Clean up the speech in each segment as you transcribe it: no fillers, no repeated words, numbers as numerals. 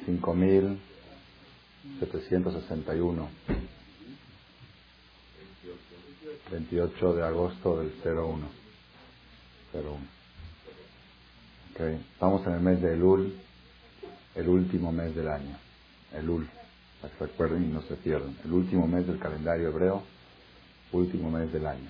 5761, 28 de agosto del 01. Okay. Estamos en el mes de Elul, el último mes del año. Elul, para que recuerden y no se pierdan. El último mes del calendario hebreo, último mes del año.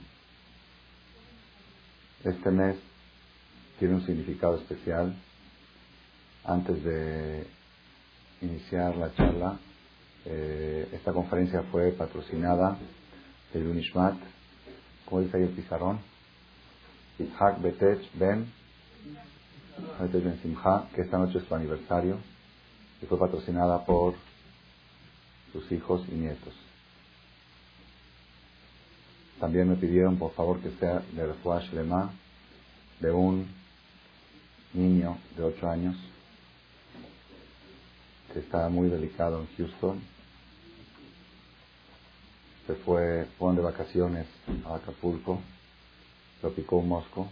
Este mes tiene un significado especial. Antes de iniciar la charla, esta conferencia fue patrocinada de Unishmat, como dice ahí el pizarrón, Yitzhak Betech Ben Simcha, que esta noche es su aniversario, y fue patrocinada por sus hijos y nietos. También me pidieron por favor que sea de Refuah Shlema de un niño de 8 años que está muy delicado en Houston. Fueron de vacaciones a Acapulco, lo picó un mosco,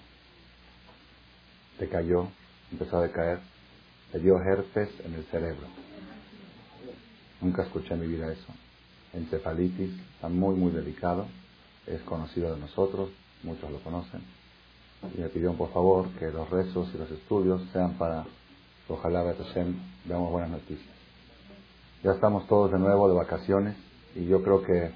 decayó, empezó a decaer, le dio herpes en el cerebro. Nunca escuché en mi vida eso. Encefalitis, está muy muy delicado, es conocido de nosotros, muchos lo conocen, y me pidieron por favor que los rezos y los estudios sean para que ojalá veamos buenas noticias. Ya estamos todos de nuevo de vacaciones y yo creo que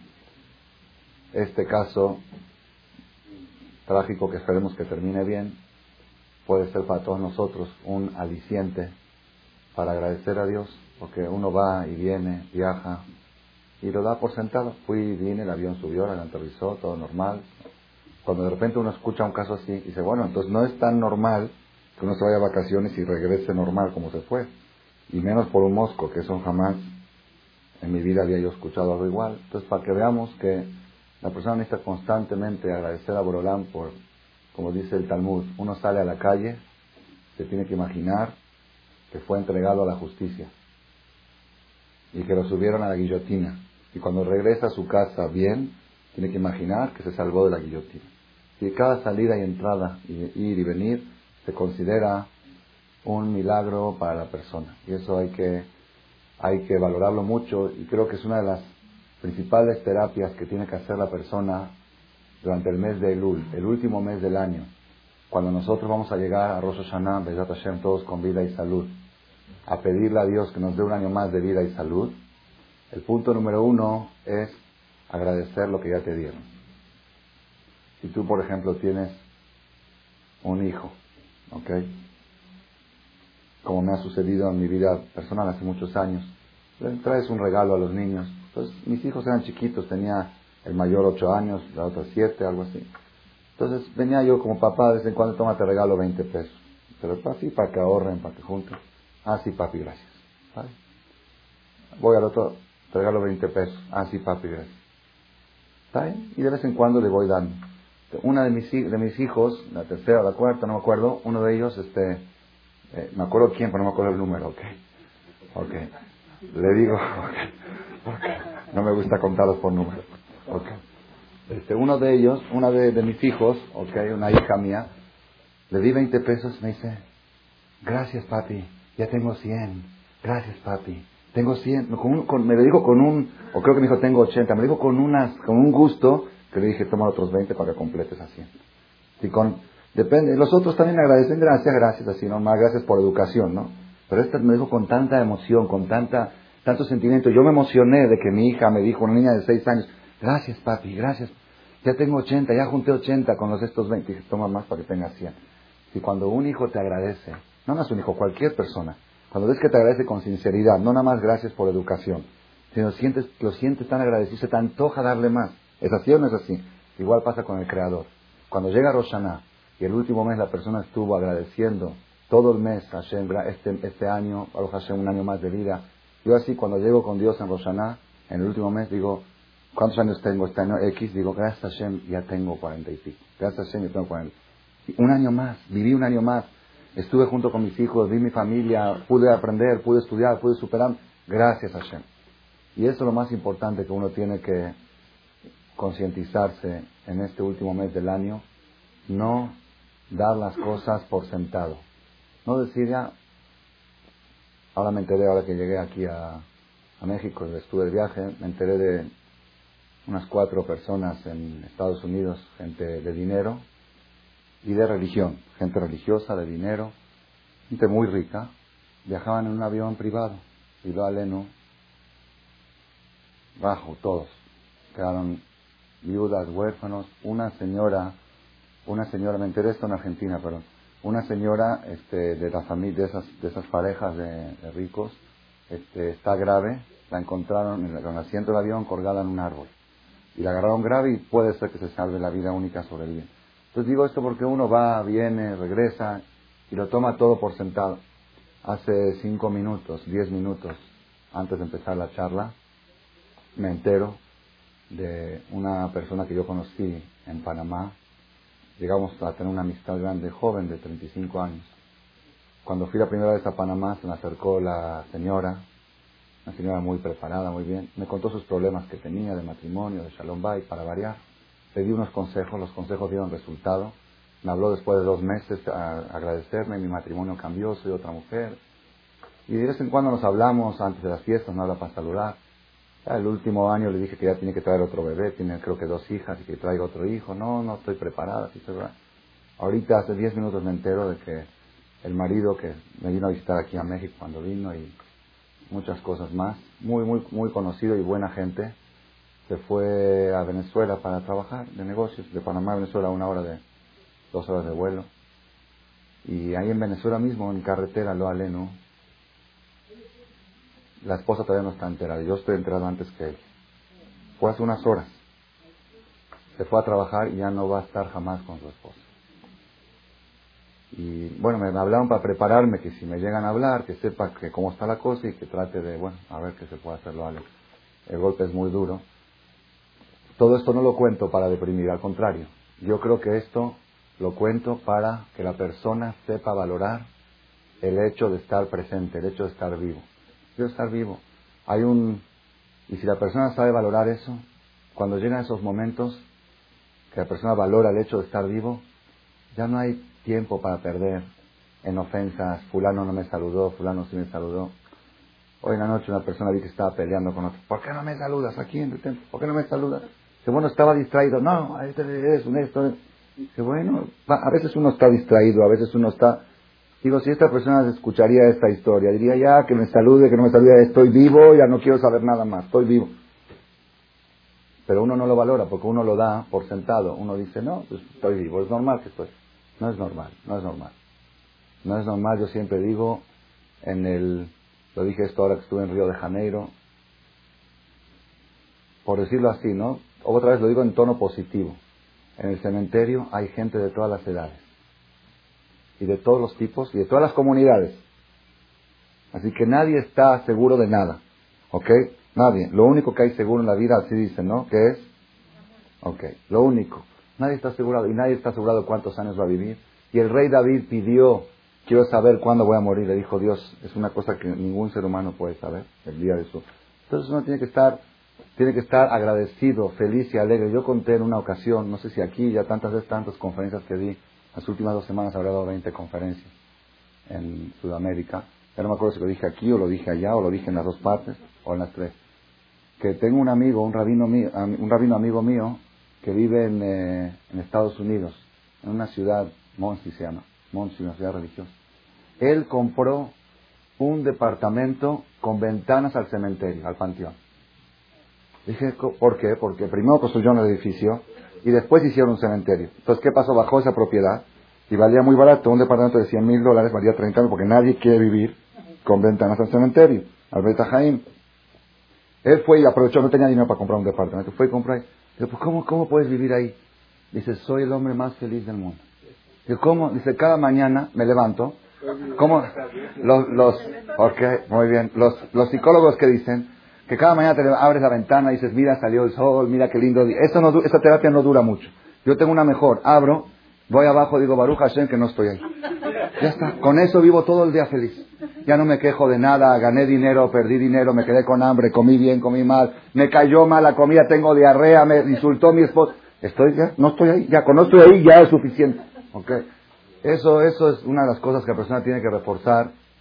este caso trágico, que esperemos que termine bien, puede ser para todos nosotros un aliciente para agradecer a Dios, porque uno va y viene, viaja y lo da por sentado. Fui y vine, el avión subió, el aterrizó, todo normal. Cuando de repente uno escucha un caso así, dice, bueno, entonces no es tan normal que uno se vaya a vacaciones y regrese normal como se fue, y menos por un mosco, que eso jamás en mi vida había yo escuchado algo igual. Entonces, para que veamos que la persona necesita constantemente agradecer a Borolán por, como dice el Talmud, uno sale a la calle, se tiene que imaginar que fue entregado a la justicia y que lo subieron a la guillotina, y cuando regresa a su casa bien, tiene que imaginar que se salvó de la guillotina. Y cada salida y entrada, ir y venir, se considera un milagro para la persona, y eso hay que valorarlo mucho, y creo que es una de las principales terapias que tiene que hacer la persona durante el mes de Elul, el último mes del año, cuando nosotros vamos a llegar a Rosh Hashanah, Be'ezrat Hashem, todos con vida y salud, a pedirle a Dios que nos dé un año más de vida y salud. El punto número 1 es agradecer lo que ya te dieron. Si tú, por ejemplo, tienes un hijo, ¿ok?, como me ha sucedido en mi vida personal hace muchos años, le traes un regalo a los niños. Entonces, mis hijos eran chiquitos, tenía el mayor 8 años, la otra 7, algo así. Entonces, venía yo como papá, de vez en cuando, toma, te regalo 20 pesos. Pero así, para que ahorren, para que junten. Ah, sí, papi, gracias. ¿Sabes? Voy al otro, te regalo 20 pesos. Ah, sí, papi, gracias. ¿Está bien? Y de vez en cuando le voy dando. Una de mis hijos, la tercera o la cuarta, no me acuerdo, uno de ellos, me acuerdo quién, pero no me acuerdo el número, ¿ok? Le digo, okay. No me gusta contarlos por números, ¿ok? Uno de ellos, una de mis hijos, ¿ok?, una hija mía, le di 20 pesos, me dice, gracias papi, ya tengo 100, gracias papi, tengo 100, me lo dijo con un, o creo que me dijo tengo 80, me lo dijo con un gusto, que le dije toma otros 20 para que completes a 100. Y depende, los otros también agradecen, gracias, así nomás, gracias por educación, ¿no? Pero me dijo con tanta emoción, con tanto sentimiento. Yo me emocioné de que mi hija me dijo, una niña de 6 años, gracias papi, gracias, ya tengo 80, ya junté 80 con estos 20, dije, toma más para que tengas 100. Y cuando un hijo te agradece, no más un hijo, cualquier persona, cuando ves que te agradece con sinceridad, no nada más gracias por educación, sino lo sientes tan agradecido, se te antoja darle más. ¿Es así o no es así? Igual pasa con el Creador. Cuando llega Rosh Hashanah, y el último mes la persona estuvo agradeciendo todo el mes, Hashem, este año, Baruch Hashem, un año más de vida. Yo así, cuando llego con Dios en Rosh Hashanah, en el último mes, digo, ¿cuántos años tengo este año? X, digo, gracias a Hashem, ya tengo 40 y pico. Gracias a Hashem, ya tengo 40. Un año más, viví un año más. Estuve junto con mis hijos, vi mi familia, pude aprender, pude estudiar, pude superar. Gracias a Hashem. Y eso es lo más importante que uno tiene que concientizarse en este último mes del año. No dar las cosas por sentado. No decir ya, Ahora me enteré, ahora que llegué aquí a México, estuve de viaje, me enteré de unas 4 personas en Estados Unidos, gente de dinero y de religión, gente religiosa, de dinero, gente muy rica, viajaban en un avión privado, y lo aleno, bajo, todos, quedaron viudas, huérfanos, una señora, me enteré esto en Argentina, pero una señora de la familia, de esas parejas de ricos, está grave, la encontraron en el asiento del avión colgada en un árbol, y la agarraron grave y puede ser que se salve la vida única sobrevive. Entonces digo esto porque uno va, viene, regresa, y lo toma todo por sentado. Hace 5 minutos, 10 minutos, antes de empezar la charla, me entero de una persona que yo conocí en Panamá. Llegamos a tener una amistad grande, joven, de 35 años. Cuando fui la primera vez a Panamá, se me acercó la señora, una señora muy preparada, muy bien. Me contó sus problemas que tenía de matrimonio, de Shalom Bay, para variar. Le di unos consejos, los consejos dieron resultado. Me habló después de 2 meses a agradecerme, mi matrimonio cambió, soy otra mujer. Y de vez en cuando nos hablamos antes de las fiestas, me habla para saludar. Ya el último año le dije que ya tiene que traer otro bebé, tiene creo que 2 hijas y que traiga otro hijo. No estoy preparada. Sí, ahorita hace 10 minutos me entero de que el marido que me vino a visitar aquí a México cuando vino y muchas cosas más, muy conocido y buena gente, se fue a Venezuela para trabajar de negocios, de Panamá a Venezuela 2 horas de vuelo. Y ahí en Venezuela mismo, en carretera, lo aleno, la esposa todavía no está enterada, yo estoy enterado antes que él. Fue hace unas horas. Se fue a trabajar y ya no va a estar jamás con su esposa. Y bueno, me hablaron para prepararme, que si me llegan a hablar, que sepa que cómo está la cosa y que trate de, a ver qué se puede hacer, lo hago. El golpe es muy duro. Todo esto no lo cuento para deprimir, al contrario. Yo creo que esto lo cuento para que la persona sepa valorar el hecho de estar presente, el hecho de estar vivo. Quiero estar vivo. Y si la persona sabe valorar eso, cuando llegan esos momentos que la persona valora el hecho de estar vivo, ya no hay tiempo para perder en ofensas. Fulano no me saludó, fulano sí me saludó. Hoy en la noche una persona vi que estaba peleando con otro. ¿Por qué no me saludas aquí en tu templo? ¿Por qué no me saludas? Dice, bueno, estaba distraído. No, esto es. Dice, bueno, a veces uno está distraído, a veces uno está... Digo, si esta persona escucharía esta historia, diría ya que me salude, que no me salude, estoy vivo, ya no quiero saber nada más, estoy vivo. Pero uno no lo valora porque uno lo da por sentado. Uno dice, no, pues estoy vivo, es normal que estoy. No es normal. No es normal, yo siempre digo, lo dije esto ahora que estuve en Río de Janeiro, por decirlo así, ¿no? Otra vez lo digo en tono positivo. En el cementerio hay gente de todas las edades. Y de todos los tipos y de todas las comunidades. Así que nadie está seguro de nada. ¿Ok? Nadie. Lo único que hay seguro en la vida, así dicen, ¿no? ¿Qué es? Ok. Lo único. Nadie está asegurado. Y nadie está asegurado cuántos años va a vivir. Y el rey David pidió, quiero saber cuándo voy a morir. Le dijo Dios, es una cosa que ningún ser humano puede saber. El día de su... Entonces uno tiene que estar agradecido, feliz y alegre. Yo conté en una ocasión, no sé si aquí, ya tantas conferencias que di. Las últimas 2 semanas habré dado 20 conferencias en Sudamérica. Ya no me acuerdo si lo dije aquí o lo dije allá o lo dije en las 2 partes o en las 3. Que tengo un amigo, un rabino amigo mío que vive en Estados Unidos, en una ciudad, Muncie se llama, Muncie, una ciudad religiosa. Él compró un departamento con ventanas al cementerio, al panteón. Dije, ¿por qué? Porque primero construyeron el edificio y después hicieron un cementerio. Entonces, ¿qué pasó? Bajó esa propiedad y valía muy barato. Un departamento de $100,000 valía $30,000 porque nadie quiere vivir con ventanas al cementerio. Al Beit Jaim. Él fue y aprovechó, no tenía dinero para comprar un departamento. Fue y compró ahí. Dice, pues, ¿cómo puedes vivir ahí? Dice, soy el hombre más feliz del mundo. Dice, ¿cómo? Dice, cada mañana me levanto. ¿Cómo? Ok, muy bien. Los psicólogos que dicen que cada mañana te abres la ventana y dices, mira, salió el sol, mira qué lindo día. Esa terapia no dura mucho. Yo tengo una mejor. Abro, voy abajo, digo, Baruch Hashem, que no estoy ahí. Ya está. Con eso vivo todo el día feliz. Ya no me quejo de nada. Gané dinero, perdí dinero, me quedé con hambre, comí bien, comí mal. Me cayó mal la comida, tengo diarrea, me insultó mi esposo. No estoy ahí. Ya, con no estoy ahí ya es suficiente. ¿Ok? Eso es una de las cosas que la persona tiene que reforzar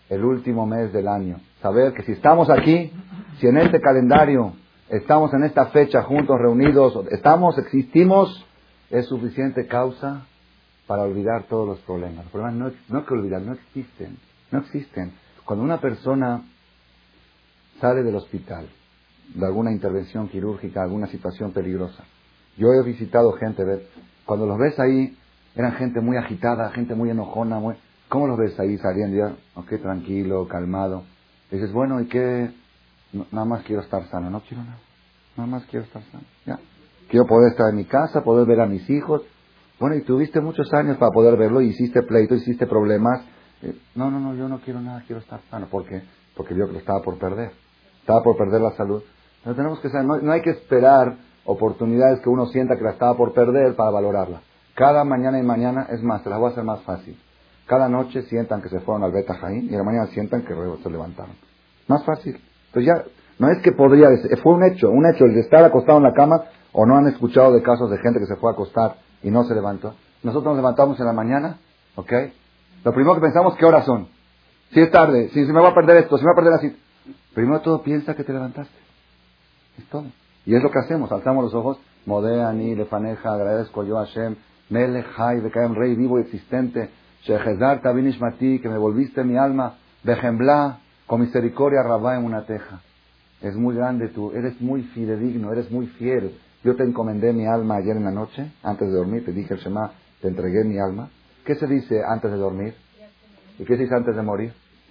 el último mes del año. Saber que si estamos aquí, si en este calendario estamos en esta fecha juntos, reunidos, existimos, es suficiente causa para olvidar todos los problemas. Los problemas no hay que olvidar, no existen. Cuando una persona sale del hospital, de alguna intervención quirúrgica, alguna situación peligrosa, yo he visitado gente, cuando los ves ahí, eran gente muy agitada, gente muy enojona, ¿cómo los ves ahí saliendo ya? Ok, tranquilo, calmado. Y dices, bueno, ¿y qué? No, nada más quiero estar sano, no quiero nada más quiero estar sano, ya. Quiero poder estar en mi casa, poder ver a mis hijos. Bueno, y tuviste muchos años para poder verlo, y hiciste pleito, hiciste problemas. No, yo no quiero nada, quiero estar sano. ¿Por qué? Porque vio que lo estaba por perder. Estaba por perder la salud. Pero tenemos que saber, no hay que esperar oportunidades que uno sienta que la estaba por perder para valorarla. Cada mañana y mañana, es más, te las voy a hacer más fácil. Cada noche sientan que se fueron al Beta Jaín y en la mañana sientan que se levantaron. Más fácil. Entonces ya, no es que podría, fue un hecho, el de estar acostado en la cama, o no han escuchado de casos de gente que se fue a acostar y no se levantó. Nosotros nos levantamos en la mañana, ¿ok? Lo primero que pensamos, ¿qué horas son? Si es tarde, si se me va a perder esto, si me va a perder así. Primero todo piensa que te levantaste. Es todo. Y es lo que hacemos, alzamos los ojos, Modeani, Lefaneja, agradezco yo a Hashem, Melech Hay, Bekaem, Rey vivo y existente, Shehezar Tabinish Mati, que me volviste mi alma, Bejembla, con misericordia, Rabá en una teja. Es muy grande tú, eres muy fidedigno, eres muy fiel. Yo te encomendé mi alma ayer en la noche, antes de dormir, te dije el Shema, te entregué mi alma. ¿Qué se dice antes de dormir? ¿Y qué se dice antes de morir?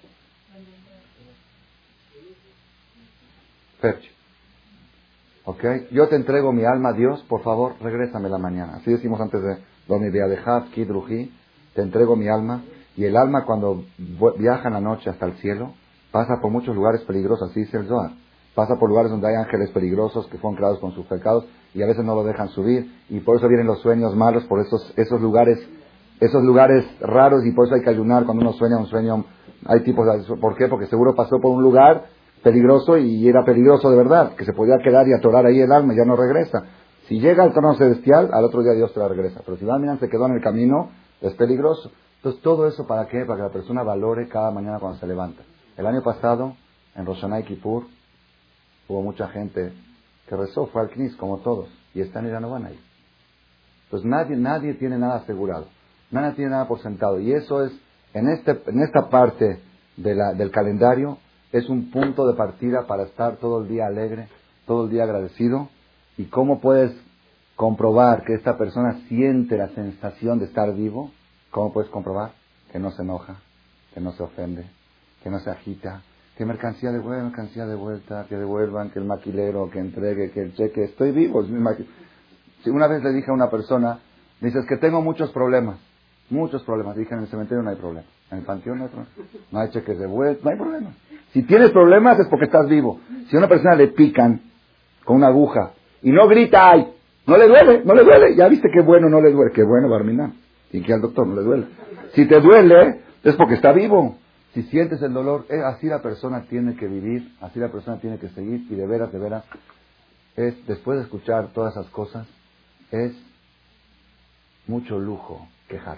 Ferch. ¿Ok? Yo te entrego mi alma, Dios, por favor, regrésame la mañana. Así decimos antes de dormir, Beadejav, Kidruji, te entrego mi alma. Y el alma cuando viaja en la noche hasta el cielo, pasa por muchos lugares peligrosos, así dice el Zohar. Pasa por lugares donde hay ángeles peligrosos que fueron creados con sus pecados y a veces no lo dejan subir. Y por eso vienen los sueños malos, por esos lugares raros, y por eso hay que ayunar cuando uno sueña un sueño. Hay tipos de... ¿Por qué? Porque seguro pasó por un lugar peligroso y era peligroso de verdad, que se podía quedar y atorar ahí el alma y ya no regresa. Si llega al trono celestial, al otro día Dios te la regresa. Pero si miran, se quedó en el camino, es peligroso. Entonces, todo eso, ¿para qué? Para que la persona valore cada mañana cuando se levanta. El año pasado, en Rosh Hashanah y Kippur, hubo mucha gente que rezó, fue al Knis, como todos, y están y ya no van a ir. Entonces, nadie tiene nada asegurado. Nadie tiene nada por sentado. Y eso es, en esta parte del calendario, es un punto de partida para estar todo el día alegre, todo el día agradecido. ¿Y cómo puedes comprobar que esta persona siente la sensación de estar vivo? ¿Cómo puedes comprobar? Que no se enoja, que no se ofende, que no se agita, que mercancía de vuelta, que devuelvan, que el maquilero, que entregue, que el cheque. Estoy vivo. Si una vez le dije a una persona, dices que tengo muchos problemas. Dije, en el cementerio no hay problema. En el panteón no hay problema. No hay cheques de vuelta, no hay problema. Si tienes problemas es porque estás vivo. Si a una persona le pican con una aguja y no grita, ¡ay! No le duele. Ya viste qué bueno, no le duele. Qué bueno, Barminan. Y que al doctor no le duele. Si te duele, es porque está vivo. Si sientes el dolor, así la persona tiene que vivir, así la persona tiene que seguir. Y de veras, después de escuchar todas esas cosas, es mucho lujo quejarse.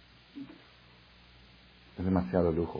Es demasiado lujo.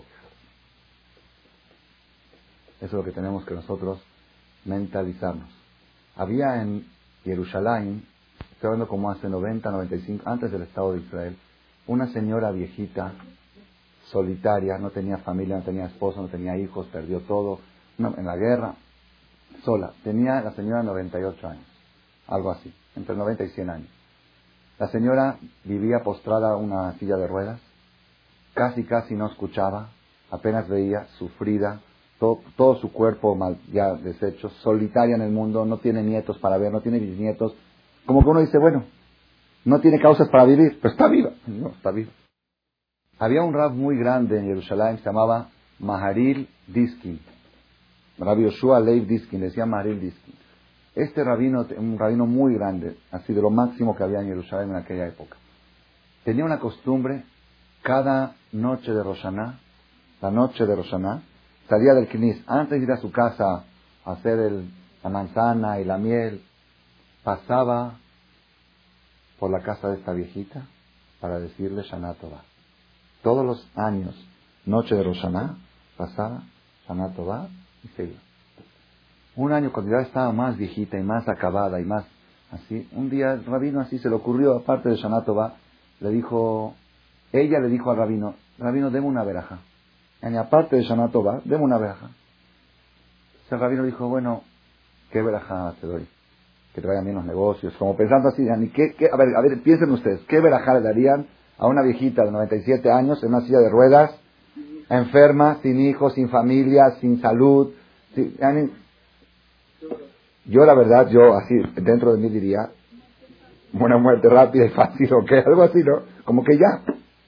Eso es lo que tenemos que nosotros mentalizarnos. Había en Jerusalén, estoy hablando como hace 90, 95, antes del Estado de Israel, una señora viejita, solitaria, no tenía familia, no tenía esposo, no tenía hijos, perdió todo, en la guerra, sola. Tenía la señora 98 años, algo así, entre 90 y 100 años. La señora vivía postrada en una silla de ruedas, casi no escuchaba, apenas veía, sufrida, todo su cuerpo mal, ya deshecho, solitaria en el mundo, no tiene nietos para ver, no tiene bisnietos. Como que uno dice, bueno, no tiene causas para vivir, pero está viva. No, está viva. Había un rab muy grande en Jerusalén, se llamaba Maharil Diskin. Rabbi Yoshua Leib Diskin, decía Maharil Diskin. Este rabino, un rabino muy grande, así de lo máximo que había en Jerusalén en aquella época. Tenía una costumbre, cada noche de Rosh Hashanah, salía del Knis, antes de ir a su casa a hacer la manzana y la miel, pasaba por la casa de esta viejita para decirle Shana Tova. Todos los años, noche de Rosh Hashanah, pasaba, Shana Tová, y se iba. Un año, cuando ya estaba más viejita y más acabada y más así, un día el rabino así se le ocurrió, aparte de Shana Tová, ella le dijo al rabino, deme una veraja. Y aparte de Shana Tová, deme una veraja. Entonces el rabino dijo, bueno, ¿qué veraja te doy? Que te vayan bien los negocios. Como pensando así, a ver, piensen ustedes, ¿qué veraja le darían a una viejita de 97 años en una silla de ruedas, enferma, sin hijos, sin familia, sin salud? Yo la verdad, así, dentro de mí diría, una muerte rápida y fácil, o qué, algo así, ¿no? Como que ya.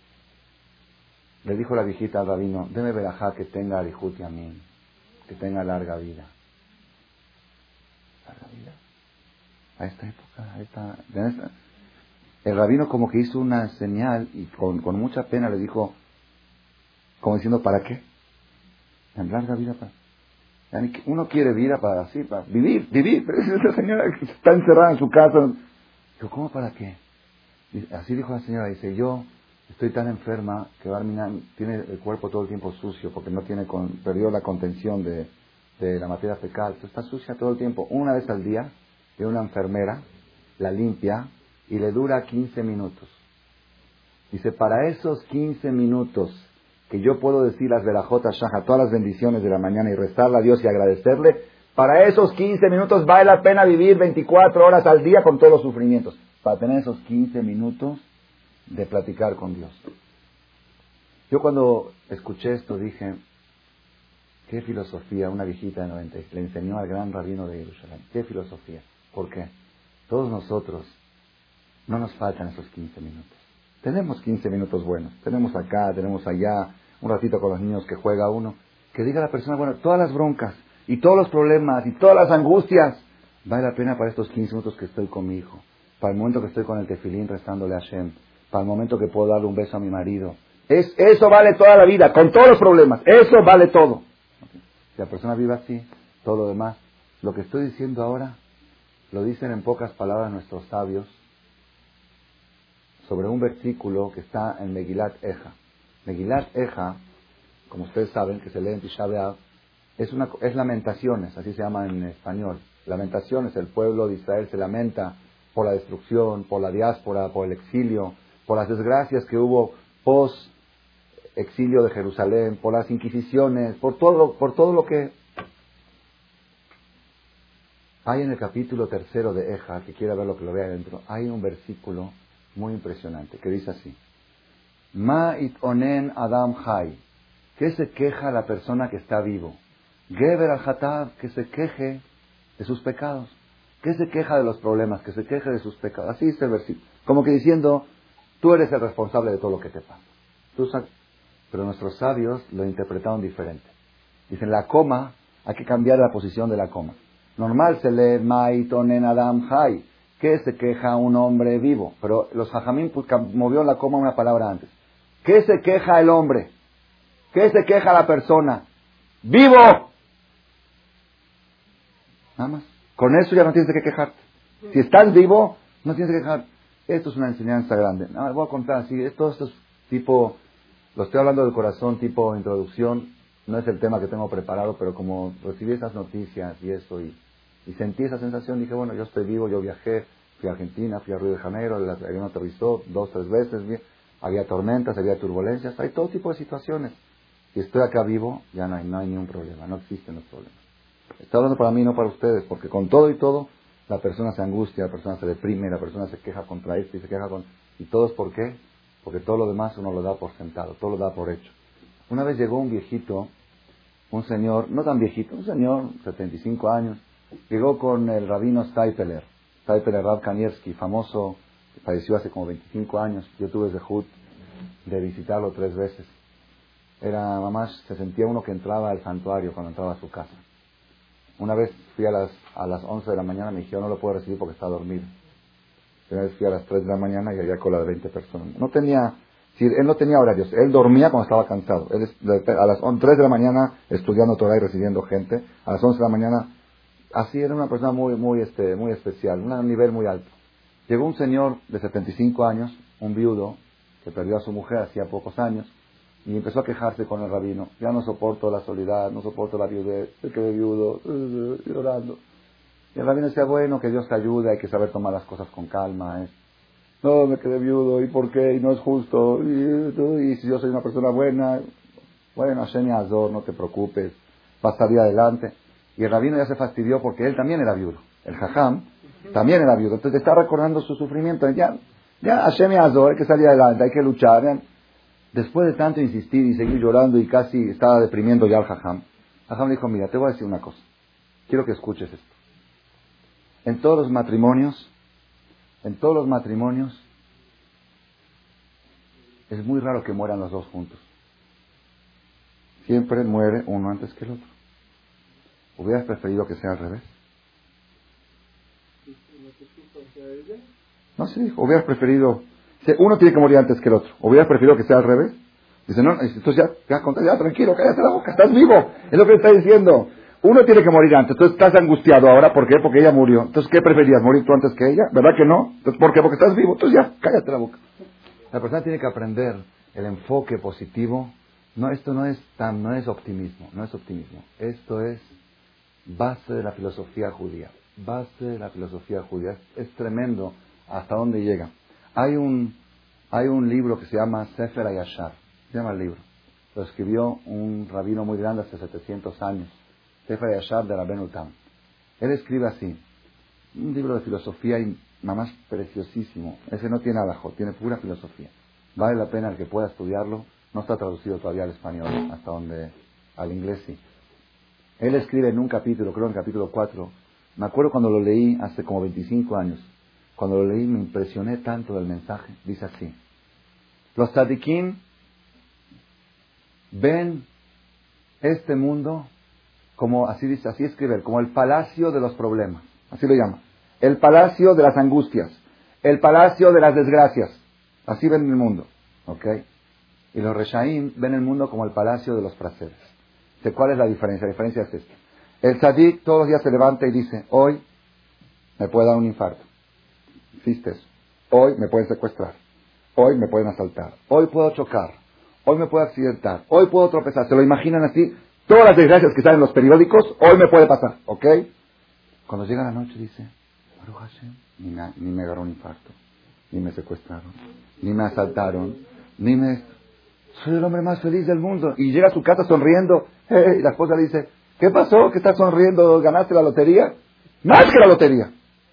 Le dijo la viejita al rabino, deme verajá que tenga arihut yamin, que tenga larga vida. ¿Larga vida? A esta época, El rabino como que hizo una señal y con mucha pena le dijo, como diciendo, ¿para qué? En larga vida, uno quiere vida para vivir, pero esa señora que está encerrada en su casa. Dijo, ¿cómo para qué? Así dijo la señora, dice, yo estoy tan enferma que Barminan tiene el cuerpo todo el tiempo sucio porque no tiene perdió la contención de la materia fecal, está sucia todo el tiempo. Una vez al día, viene una enfermera, la limpia y le dura 15 minutos. Dice, para esos 15 minutos que yo puedo decir las verajotas shaja, todas las bendiciones de la mañana y rezarle a Dios y agradecerle, para esos 15 minutos vale la pena vivir 24 horas al día con todos los sufrimientos, para tener esos 15 minutos de platicar con Dios. Yo cuando escuché esto dije, qué filosofía, una viejita de 90, le enseñó al gran rabino de Jerusalén, qué filosofía. ¿Por qué? Todos nosotros no nos faltan esos 15 minutos. Tenemos 15 minutos buenos, tenemos acá, tenemos allá, un ratito con los niños que juega uno, que diga a la persona, bueno, todas las broncas, y todos los problemas, y todas las angustias, vale la pena para estos 15 minutos que estoy con mi hijo, para el momento que estoy con el tefilín rezándole a Hashem, para el momento que puedo darle un beso a mi marido. Eso vale toda la vida, con todos los problemas, eso vale todo. Si la persona vive así, todo lo demás, lo que estoy diciendo ahora, lo dicen en pocas palabras nuestros sabios, sobre un versículo que está en Megilat Eja. Megilat Eja, como ustedes saben, que se lee en Tisha B'Av, es Lamentaciones, así se llama en español. Lamentaciones, el pueblo de Israel se lamenta por la destrucción, por la diáspora, por el exilio, por las desgracias que hubo post-exilio de Jerusalén, por las inquisiciones, por todo lo que hay en el capítulo 3 de Eja, que quiera ver lo que lo vea adentro, hay un versículo muy impresionante, que dice así, Ma it onen Adam Hay, ¿qué se queja la persona que está vivo? Geber al Hatav, que se queje de sus pecados. ¿Qué se queja de los problemas? Que se queje de sus pecados. Así dice el versículo. Como que diciendo, tú eres el responsable de todo lo que te pasa. Pero nuestros sabios lo interpretaron diferente. Dicen, la coma, hay que cambiar la posición de la coma. Normal se lee, Ma it onen Adam Hay, ¿qué se queja un hombre vivo? Pero los hajamim movió la coma una palabra antes. ¿Qué se queja el hombre? ¿Qué se queja la persona? ¡Vivo! Nada más. Con eso ya no tienes que quejarte. Si estás vivo, no tienes que quejarte. Esto es una enseñanza grande. No, voy a contar así. Esto es tipo, lo estoy hablando del corazón, tipo introducción. No es el tema que tengo preparado, pero como recibí esas noticias y eso, y sentí esa sensación, dije, bueno, yo estoy vivo, yo viajé, fui a Argentina, fui a Río de Janeiro, el avión aterrizó 2, 3 veces, había tormentas, había turbulencias, hay todo tipo de situaciones. Si estoy acá vivo, ya no hay ningún problema, no existen los problemas. Estoy hablando para mí, no para ustedes, porque con todo y todo, la persona se angustia, la persona se deprime, la persona se queja contra esto y se queja con... ¿Y todo es por qué? Porque todo lo demás uno lo da por sentado, todo lo da por hecho. Una vez llegó un viejito, un señor, no tan viejito, un señor, 75 años, llegó con el rabino Steipeler Rav Kanievski, famoso, que falleció hace como 25 años. Yo tuve zehut de visitarlo 3 veces. Era, mamás, se sentía uno que entraba al santuario cuando entraba a su casa. Una vez fui a las 11 de la mañana, me dijeron, no lo puedo recibir porque está dormido. Una vez fui a las 3 de la mañana y había cola de 20 personas. Él no tenía horarios, él dormía cuando estaba cansado. Él a las 3 de la mañana estudiando Torah y recibiendo gente, a las 11 de la mañana, así era una persona muy especial, un nivel muy alto. Llegó un señor de 75 años, un viudo, que perdió a su mujer hacía pocos años. y empezó a quejarse con el rabino. Ya no soporto la soledad, no soporto la viudez, me quedé viudo, llorando. Y el rabino decía, bueno, que Dios te ayude, hay que saber tomar las cosas con calma. No, me quedé viudo, ¿y por qué? Y no es justo. Y si yo soy una persona buena, bueno, Hashem Yazor, no te preocupes, vas a salir adelante. Y el rabino ya se fastidió porque él también era viudo. El jajam también era viudo. Entonces está recordando su sufrimiento. Ya Hashem Yazor, hay que salir adelante, hay que luchar. ¿Vean? Después de tanto insistir y seguir llorando y casi estaba deprimiendo ya al jajam, el jajam le dijo, mira, te voy a decir una cosa. Quiero que escuches esto. En todos los matrimonios, es muy raro que mueran los dos juntos. Siempre muere uno antes que el otro. ¿Hubieras preferido que sea al revés? No, sí dijo, hubieras preferido... Uno tiene que morir antes que el otro. ¿Hubieras preferido que sea al revés? Dice, no, entonces ya tranquilo, cállate la boca, estás vivo. Es lo que está diciendo. Uno tiene que morir antes, entonces estás angustiado ahora, ¿por qué? Porque ella murió. Entonces, ¿qué preferías? ¿Morir tú antes que ella? ¿Verdad que no? Entonces, ¿por qué? Porque estás vivo, entonces ya, cállate la boca. La persona tiene que aprender el enfoque positivo. No, esto no es optimismo, Esto es base de la filosofía judía. Es tremendo hasta dónde llega. Hay un libro que se llama Sefer HaYashar. Se llama el libro. Lo escribió un rabino muy grande hace 700 años. Sefer HaYashar de Rabbeinu Tam. Él escribe así. Un libro de filosofía y mamás preciosísimo. Ese no tiene alajot, tiene pura filosofía. Vale la pena el que pueda estudiarlo. No está traducido todavía al español, hasta donde al inglés sí. Él escribe en un capítulo, creo en el capítulo 4. Me acuerdo cuando lo leí hace como 25 años. Cuando lo leí me impresioné tanto del mensaje. Dice así. Los tzadikim ven este mundo como, así dice, así escribe, como el palacio de los problemas. Así lo llama. El palacio de las angustias. El palacio de las desgracias. Así ven el mundo. ¿Ok? Y los reshaim ven el mundo como el palacio de los placeres. ¿Cuál es la diferencia? La diferencia es esta. El tzadik todos los días se levanta y dice, hoy me puede dar un infarto. ¿Viste eso? Hoy me pueden secuestrar. Hoy me pueden asaltar. Hoy puedo chocar. Hoy me puedo accidentar. Hoy puedo tropezar. ¿Se lo imaginan así? Todas las desgracias que salen en los periódicos, hoy me puede pasar. ¿Ok? Cuando llega la noche dice, Baruch Hashem, ni me agarró un infarto. Ni me secuestraron. Ni me asaltaron. Soy el hombre más feliz del mundo. Y llega a su casa sonriendo. Y la esposa le dice, ¿qué pasó? ¿Que estás sonriendo? ¿Ganaste la lotería? Más que la lotería.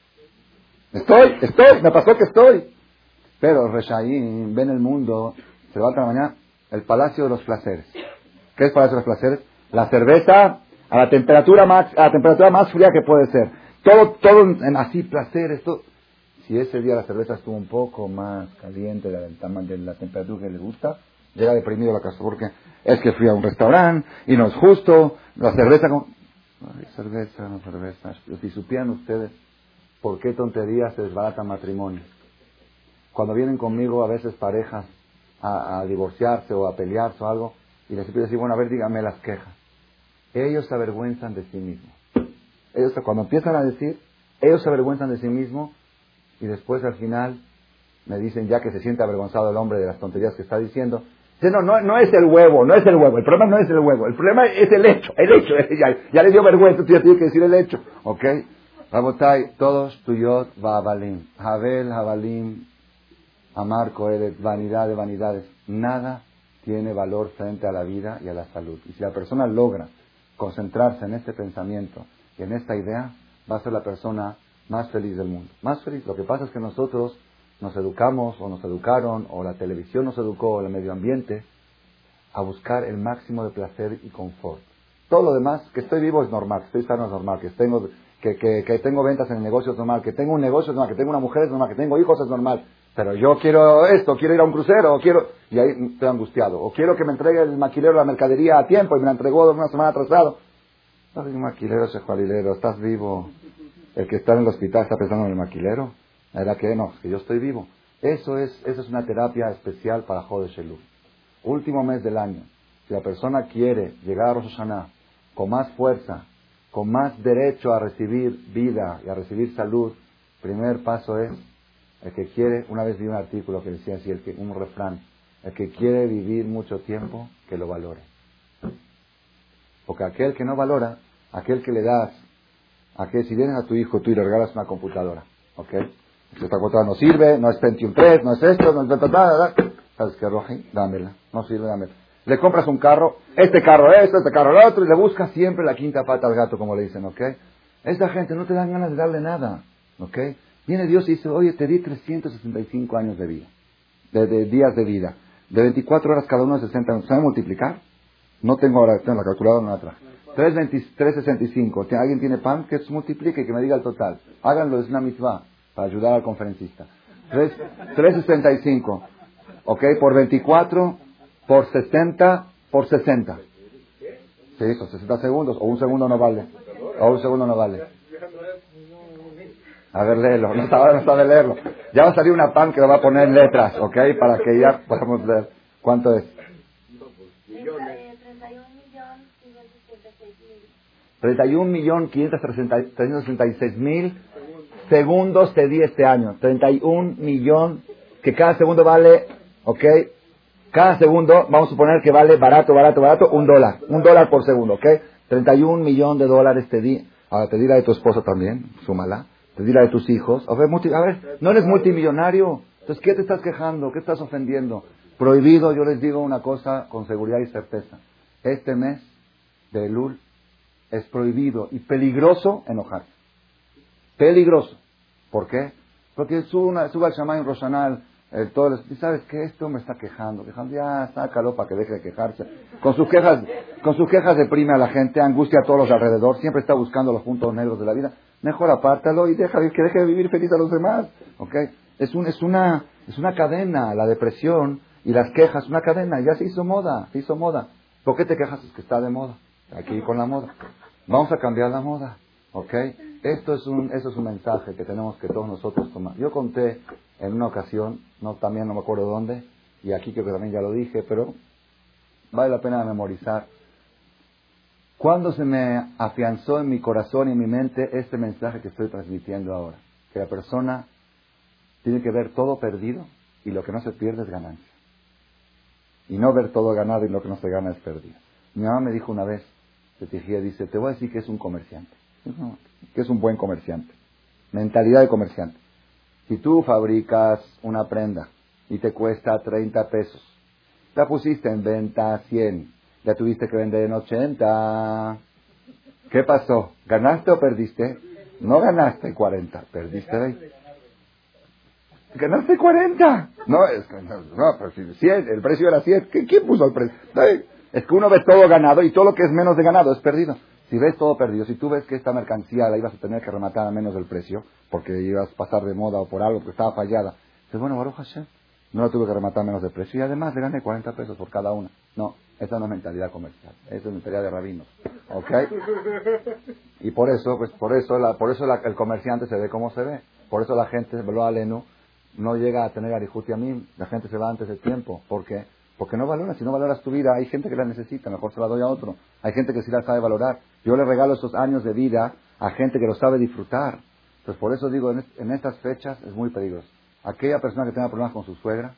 Me pasó que estoy. Pero Reshaim ven el mundo, se levanta a la mañana, el palacio de los placeres. ¿Qué es el palacio de los placeres? La cerveza a la temperatura más fría que puede ser. Todo en así placeres, todo. Si ese día la cerveza estuvo un poco más caliente de la temperatura que le gusta, llega deprimido a la casa porque es que fui a un restaurante y no es justo, la cerveza no cerveza. Si supieran ustedes por qué tonterías se desbaratan matrimonios. Cuando vienen conmigo a veces parejas a divorciarse o a pelearse o algo, y les pido decir, bueno, a ver, díganme las quejas. Ellos se avergüenzan de sí mismos. Cuando empiezan a decir, ellos se avergüenzan de sí mismos, y después al final me dicen ya que se siente avergonzado el hombre de las tonterías que está diciendo. Dice, no es el huevo, el problema no es el huevo, el problema es el hecho, ya le dio vergüenza, tú ya tienes que decir el hecho, ¿ok? Rabotai, todos tuyot va'avalim, Havel, Havalim, Amar, Coelet, vanidad de vanidades, nada tiene valor frente a la vida y a la salud. Y si la persona logra concentrarse en este pensamiento y en esta idea, va a ser la persona más feliz del mundo. Más feliz. Lo que pasa es que nosotros nos educamos, o nos educaron, o la televisión nos educó, o el medio ambiente, a buscar el máximo de placer y confort. Todo lo demás, que estoy vivo es normal, que estoy sano es normal, que tengo ventas en el negocio es normal, que tengo un negocio es normal, que tengo una mujer es normal, que tengo hijos es normal. Pero yo quiero esto, quiero ir a un crucero, y ahí estoy angustiado. O quiero que me entregue el maquilero la mercadería a tiempo y me la entregó una semana atrasado. No soy un maquilero, sejualilero, estás vivo. El que está en el hospital está pensando en el maquilero. La verdad que no, es que yo estoy vivo. Eso es una terapia especial para Jode Shelul. Último mes del año. Si la persona quiere llegar a Rosh Hashanah con más fuerza, con más derecho a recibir vida y a recibir salud, primer paso es, el que quiere, una vez vi un artículo que decía así, un refrán, El que quiere vivir mucho tiempo, que lo valore. Porque aquel que no valora, aquel que le das, si vienes a tu hijo tú y le regalas una computadora, ¿ok? Esta computadora no sirve, no es Pentium 3, no es esto, no es nada. ¿Sabes qué, Roji? Dámela. No sirve, dámela. Le compras un carro, este carro esto, este carro lo otro, y le buscas siempre la quinta pata al gato, como le dicen, ¿ok? Esta gente no te dan ganas de darle nada, ¿ok? Viene Dios y dice, oye, te di 365 años de vida, de días de vida, de 24 horas cada uno de 60 minutos. ¿Sabe multiplicar? No tengo ahora, tengo la calculadora, no la traje. 365. ¿Alguien tiene pan? Que se multiplique y que me diga el total. Háganlo, es una mitzvah, para ayudar al conferencista. 365. ¿Ok? Por 24, por 60, por 60. Sí, son 60 segundos, o un segundo no vale. O un segundo no vale. A ver, léelo. No sabe leerlo. Ya va a salir una pan que lo va a poner en letras, ¿ok? Para que ya podamos leer. ¿Cuánto es? 31.566.000 segundos te di este año. 31 millón, que cada segundo vale, ¿ok? Cada segundo, vamos a suponer que vale barato, $1. $1 por segundo, ¿ok? 31 millones de dólares te di. Ahora te di la de tu esposo también, súmala. Te di la de tus hijos. A ver, no eres multimillonario. Entonces, ¿qué te estás quejando? ¿Qué estás ofendiendo? Prohibido, yo les digo una cosa con seguridad y certeza. Este mes de Elul es prohibido y peligroso enojarse. Peligroso. ¿Por qué? Porque sube al Shammai Roshanal, y ¿sabes qué? Esto me está quejando. Ya, sácalo para que deje de quejarse. Con sus quejas deprime a la gente, angustia a todos los alrededor, siempre está buscando los puntos negros de la vida. Mejor apártalo y que deje de vivir feliz a los demás. ¿Ok? Es una cadena, la depresión y las quejas, una cadena. Ya se hizo moda. ¿Por qué te quejas? Es que está de moda. Aquí con la moda. Vamos a cambiar la moda. ¿Ok? Eso es un mensaje que tenemos que todos nosotros tomar. Yo conté en una ocasión, también no me acuerdo dónde, y aquí creo que también ya lo dije, pero vale la pena memorizar. Cuando se me afianzó en mi corazón y en mi mente este mensaje que estoy transmitiendo ahora, que la persona tiene que ver todo perdido y lo que no se pierde es ganancia. Y no ver todo ganado y lo que no se gana es perdido. Mi mamá me dijo una vez, dice, te voy a decir que es un comerciante, que es un buen comerciante. Mentalidad de comerciante. Si tú fabricas una prenda y te cuesta 30 pesos, la pusiste en venta 100, ya tuviste que vender en 80. ¿Qué pasó? ¿Ganaste o perdiste? No ganaste 40, perdiste 20. ¡Ganaste 40! No, pero si 100, el precio era 100. ¿Quién puso el precio? Es que uno ve todo ganado y todo lo que es menos de ganado es perdido. Si ves todo perdido, si tú ves que esta mercancía la ibas a tener que rematar a menos del precio, porque ibas a pasar de moda o por algo que estaba fallada, dices, bueno, Baruch Hashem, no la tuve que rematar a menos del precio y además le gané 40 pesos por cada una. No, esa no es mentalidad comercial, esa es mentalidad de rabinos. ¿Ok? Y por eso el comerciante se ve como se ve. Por eso la gente, lo aleno, no llega a tener Arihut Yamim, la gente se va antes de tiempo. ¿Por qué? Porque no valoras, si no valoras tu vida, hay gente que la necesita, mejor se la doy a otro. Hay gente que sí la sabe valorar. Yo le regalo esos años de vida a gente que lo sabe disfrutar. Entonces por eso digo, en estas fechas es muy peligroso. Aquella persona que tenga problemas con su suegra,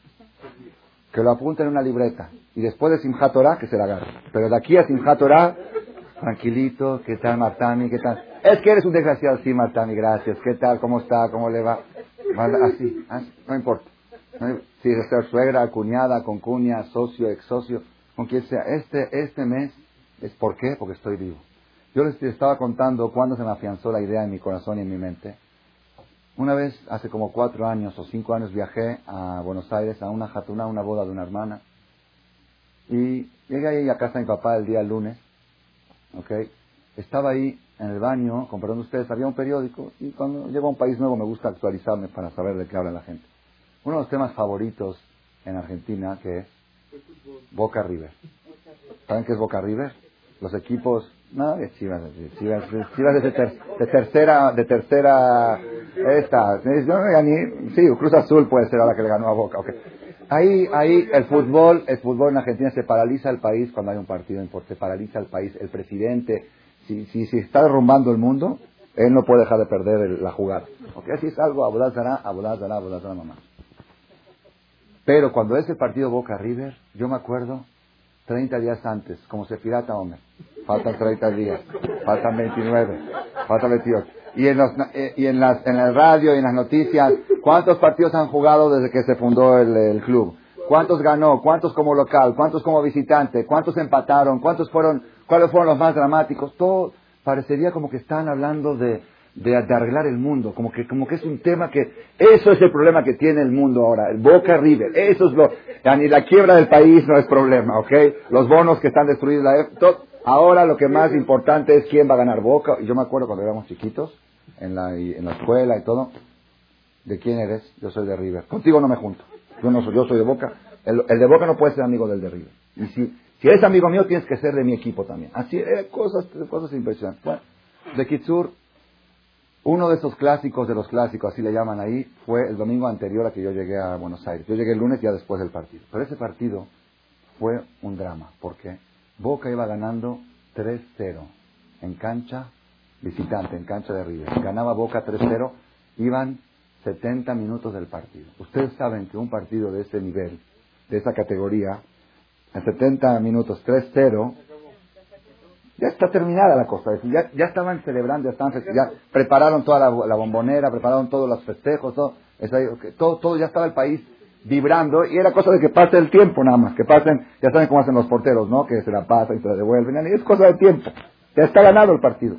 que lo apunte en una libreta. Y después de Simchat Torah, que se la agarre. Pero de aquí a Simchat Torah, tranquilito, ¿qué tal Martani? ¿Qué tal? Es que eres un desgraciado, sí Martani, gracias. ¿Qué tal? ¿Cómo está? ¿Cómo le va? Así, no importa. Si es ser suegra, cuñada, concuña, socio, ex socio, con quien sea. Este mes, ¿por qué? Porque estoy vivo. Yo les estaba contando cuando se me afianzó la idea en mi corazón y en mi mente. Una vez, hace como 4 años o 5 años, viajé a Buenos Aires a una jatuna, una boda de una hermana. Y llegué ahí a casa de mi papá el día lunes. ¿Ok? Estaba ahí en el baño, con perdón de ustedes, había un periódico. Y cuando llego a un país nuevo me gusta actualizarme para saber de qué habla la gente. Uno de los temas favoritos en Argentina, que es Boca River. ¿Saben qué es Boca River? Los equipos, no, de Chivas de tercera, sí, Cruz Azul puede ser ahora que le ganó a Boca. Okay. Ahí el fútbol en Argentina se paraliza el país cuando hay un partido importante, se paraliza el país, el presidente, si está derrumbando el mundo, él no puede dejar de perder la jugada. Okay, así es algo, abodazara, mamá. Pero cuando es el partido Boca River, yo me acuerdo 30 días antes, como se pirata, hombre. Faltan 30 días, faltan 29, faltan 28. Y en el radio y en las noticias, ¿cuántos partidos han jugado desde que se fundó el club? ¿Cuántos ganó? ¿Cuántos como local? ¿Cuántos como visitante? ¿Cuántos empataron? ¿Cuáles fueron los más dramáticos? Todo parecería como que están hablando de arreglar el mundo, como que es un tema que, eso es el problema que tiene el mundo ahora, el Boca River, eso es ni la quiebra del país no es problema, ¿ok? Los bonos que están destruidos, ahora lo que más importante es quién va a ganar Boca. Y yo me acuerdo cuando éramos chiquitos, en la escuela y todo, ¿de quién eres? Yo soy de River, contigo no me junto, yo soy de Boca, el de Boca no puede ser amigo del de River, y si eres amigo mío tienes que ser de mi equipo también, así, cosas impresionantes. Bueno, de Kitsur, uno de esos clásicos de los clásicos, así le llaman ahí, fue el domingo anterior a que yo llegué a Buenos Aires. Yo llegué el lunes ya después del partido. Pero ese partido fue un drama, porque Boca iba ganando 3-0 en cancha visitante, en cancha de River. Ganaba Boca 3-0, iban 70 minutos del partido. Ustedes saben que un partido de ese nivel, de esa categoría, en 70 minutos 3-0, ya está terminada la cosa. Ya estaban celebrando, ya prepararon toda la bombonera, prepararon todos los festejos, todo ya estaba el país vibrando, y era cosa de que pase el tiempo nada más, que pasen, ya saben cómo hacen los porteros, ¿no? Que se la pasan y se la devuelven, y es cosa de tiempo. Ya está ganado el partido.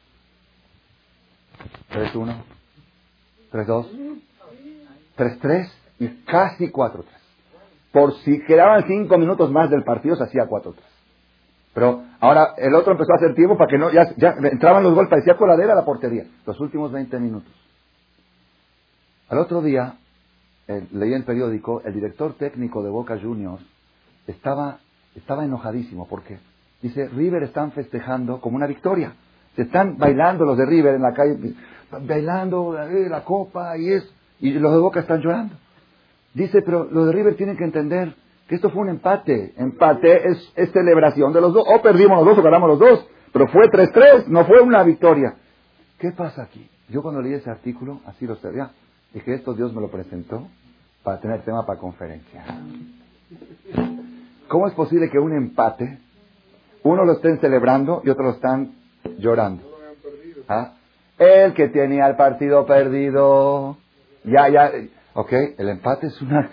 3-1, 3-2, 3-3 y casi 4-3. Por si quedaban 5 minutos más del partido, se hacía 4-3. Pero ahora el otro empezó a hacer tiempo para que no, ya entraban los goles, parecía coladera la portería. Los últimos 20 minutos. Al otro día, leí en el periódico, el director técnico de Boca Juniors estaba enojadísimo porque dice, River están festejando como una victoria. Se están bailando los de River en la calle, bailando la copa y los de Boca están llorando. Dice, pero los de River tienen que entender que esto fue un empate. Empate es celebración de los dos. O perdimos los dos o ganamos los dos. Pero fue 3-3, no fue una victoria. ¿Qué pasa aquí? Yo cuando leí ese artículo, así lo sabía, dije, esto Dios me lo presentó para tener tema para conferencia. ¿Cómo es posible que un empate, uno lo estén celebrando y otro lo están llorando? ¿Ah? El que tenía el partido perdido, ok, el empate es una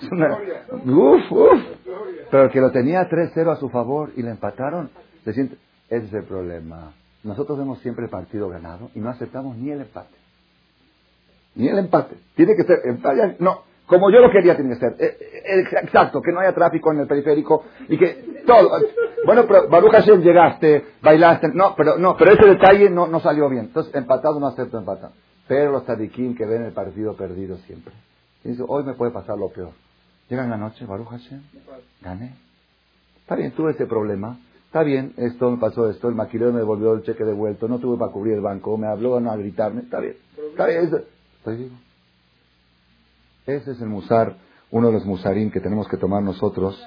pero el que lo tenía 3-0 a su favor y le empataron, se siente, ese es el problema. Nosotros vemos siempre el partido ganado y no aceptamos ni el empate. Ni el empate. Tiene que ser, no, como yo lo quería tiene que ser. Exacto, que no haya tráfico en el periférico y que todo. Bueno, pero Baruch Hashem llegaste, bailaste, pero ese detalle no salió bien. Entonces, empatado no acepto empatado. Pero los tzadikim que ven el partido perdido siempre. Y dice, hoy me puede pasar lo peor. Llega en la noche, Baruch Hashem, gané. Está bien, tuve ese problema. Está bien, esto me pasó esto, el maquilero me devolvió el cheque devuelto, no tuve para cubrir el banco, me habló a gritarme. Está bien, estoy vivo. Ese es el musar, uno de los musarín que tenemos que tomar nosotros.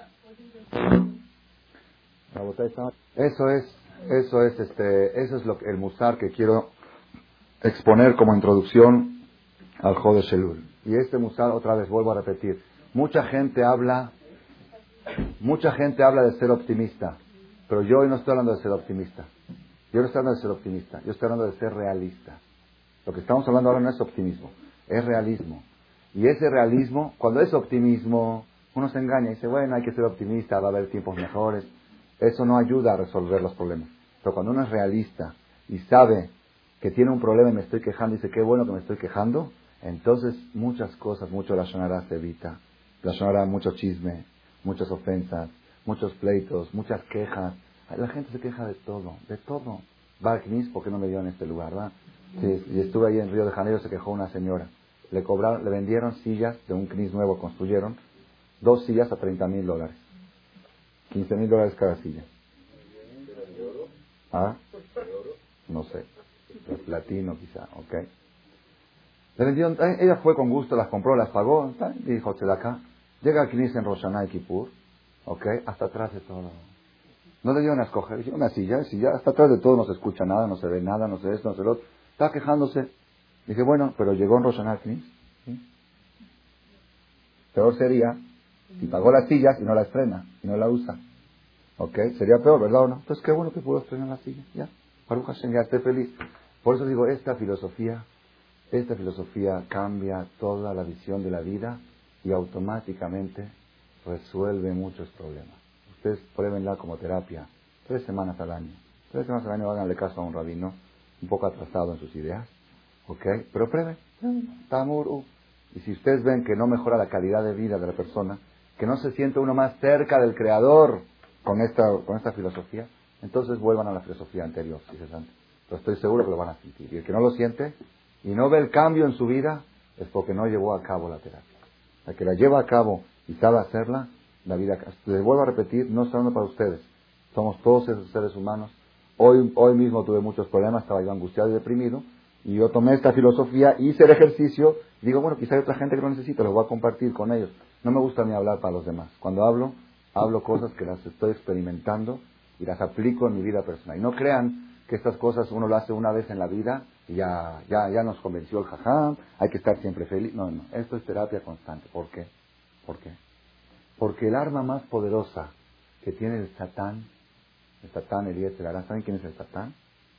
Eso es el musar que quiero exponer como introducción al Jodesh Elul. Y este musar, otra vez vuelvo a repetir, mucha gente habla de ser optimista, pero yo hoy no estoy hablando de ser optimista. Yo no estoy hablando de ser optimista, yo estoy hablando de ser realista. Lo que estamos hablando ahora no es optimismo, es realismo. Y ese realismo, cuando es optimismo, uno se engaña y dice, bueno, hay que ser optimista, va a haber tiempos mejores. Eso no ayuda a resolver los problemas. Pero cuando uno es realista y sabe que tiene un problema y me estoy quejando y dice, qué bueno que me estoy quejando, entonces muchas cosas, mucho la Shonará se evita. La Shonará, mucho chisme, muchas ofensas, muchos pleitos, muchas quejas. La gente se queja de todo, de todo. Va al Knis, ¿por qué no me dio en este lugar? ¿Va? Sí, y estuve ahí en Río de Janeiro, se quejó una señora. Le vendieron sillas de un Knis nuevo, construyeron 2 sillas a $30,000. $15,000 cada silla. ¿Ah? No sé. De platino quizá, ok. Le vendieron, ella fue con gusto, las compró, las pagó, y dijo, acá. Llega al Knis en Rosh Hashanah y Kippur, ok, hasta atrás de todo. No le dieron a escoger, dije, una silla, hasta atrás de todo no se escucha nada, no se ve nada, no se ve esto, no se ve lo otro. Estaba quejándose. Dije, bueno, pero llegó en Rosh Hashanah al Knis. ¿Sí? Peor sería Si pagó las sillas y no la estrena, y no la usa. ¿Ok? Sería peor, ¿verdad o no? Entonces qué bueno que pudo estrenar la silla. Ya. Baruch Hashem, ya esté feliz. Por eso digo, esta filosofía cambia toda la visión de la vida y automáticamente resuelve muchos problemas. Ustedes pruébenla como terapia. 3 semanas al año. 3 semanas al año háganle caso a un rabino, un poco atrasado en sus ideas. ¿Ok? Pero prueben. Tamur. Y si ustedes ven que no mejora la calidad de vida de la persona, que no se siente uno más cerca del Creador con esta filosofía, entonces vuelvan a la filosofía anterior, dice Santo. Pero estoy seguro que lo van a sentir. Y el que no lo siente y no ve el cambio en su vida, es porque no llevó a cabo la terapia. El que la lleva a cabo y sabe hacerla, la vida... Les vuelvo a repetir, no está hablando para ustedes. Somos todos esos seres humanos. Hoy mismo tuve muchos problemas, estaba yo angustiado y deprimido, y yo tomé esta filosofía, hice el ejercicio, digo, bueno, quizá hay otra gente que lo necesita, lo voy a compartir con ellos. No me gusta ni hablar para los demás. Cuando hablo cosas que las estoy experimentando y las aplico en mi vida personal. Y no crean que estas cosas uno lo hace una vez en la vida y ya nos convenció el jajam, hay que estar siempre feliz. No, esto es terapia constante. ¿Por qué? Porque el arma más poderosa que tiene el Satán, el Yetzer Hará, ¿saben quién es el Satán?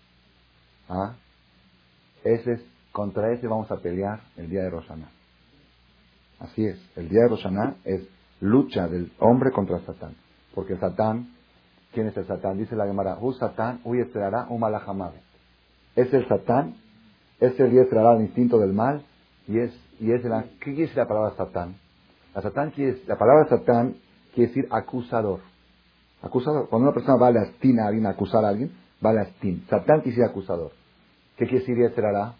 Contra ese vamos a pelear el día de Rosh Hashanah. Así es, el día de Rosh Hashanah es lucha del hombre contra Satán. Porque el Satán, ¿quién es el Satán? Dice la Gemara, Satán, Yetzer Hará, Malach HaMavet. Es el Satán, es el Yetzer Hará, el instinto del mal, ¿qué quiere decir la palabra Satán? La palabra Satán quiere decir acusador. Acusador. Cuando una persona va a lastin a alguien, a acusar a alguien, va a lastin. Satán quiere decir acusador. ¿Qué quiere decir Yetzer Hará?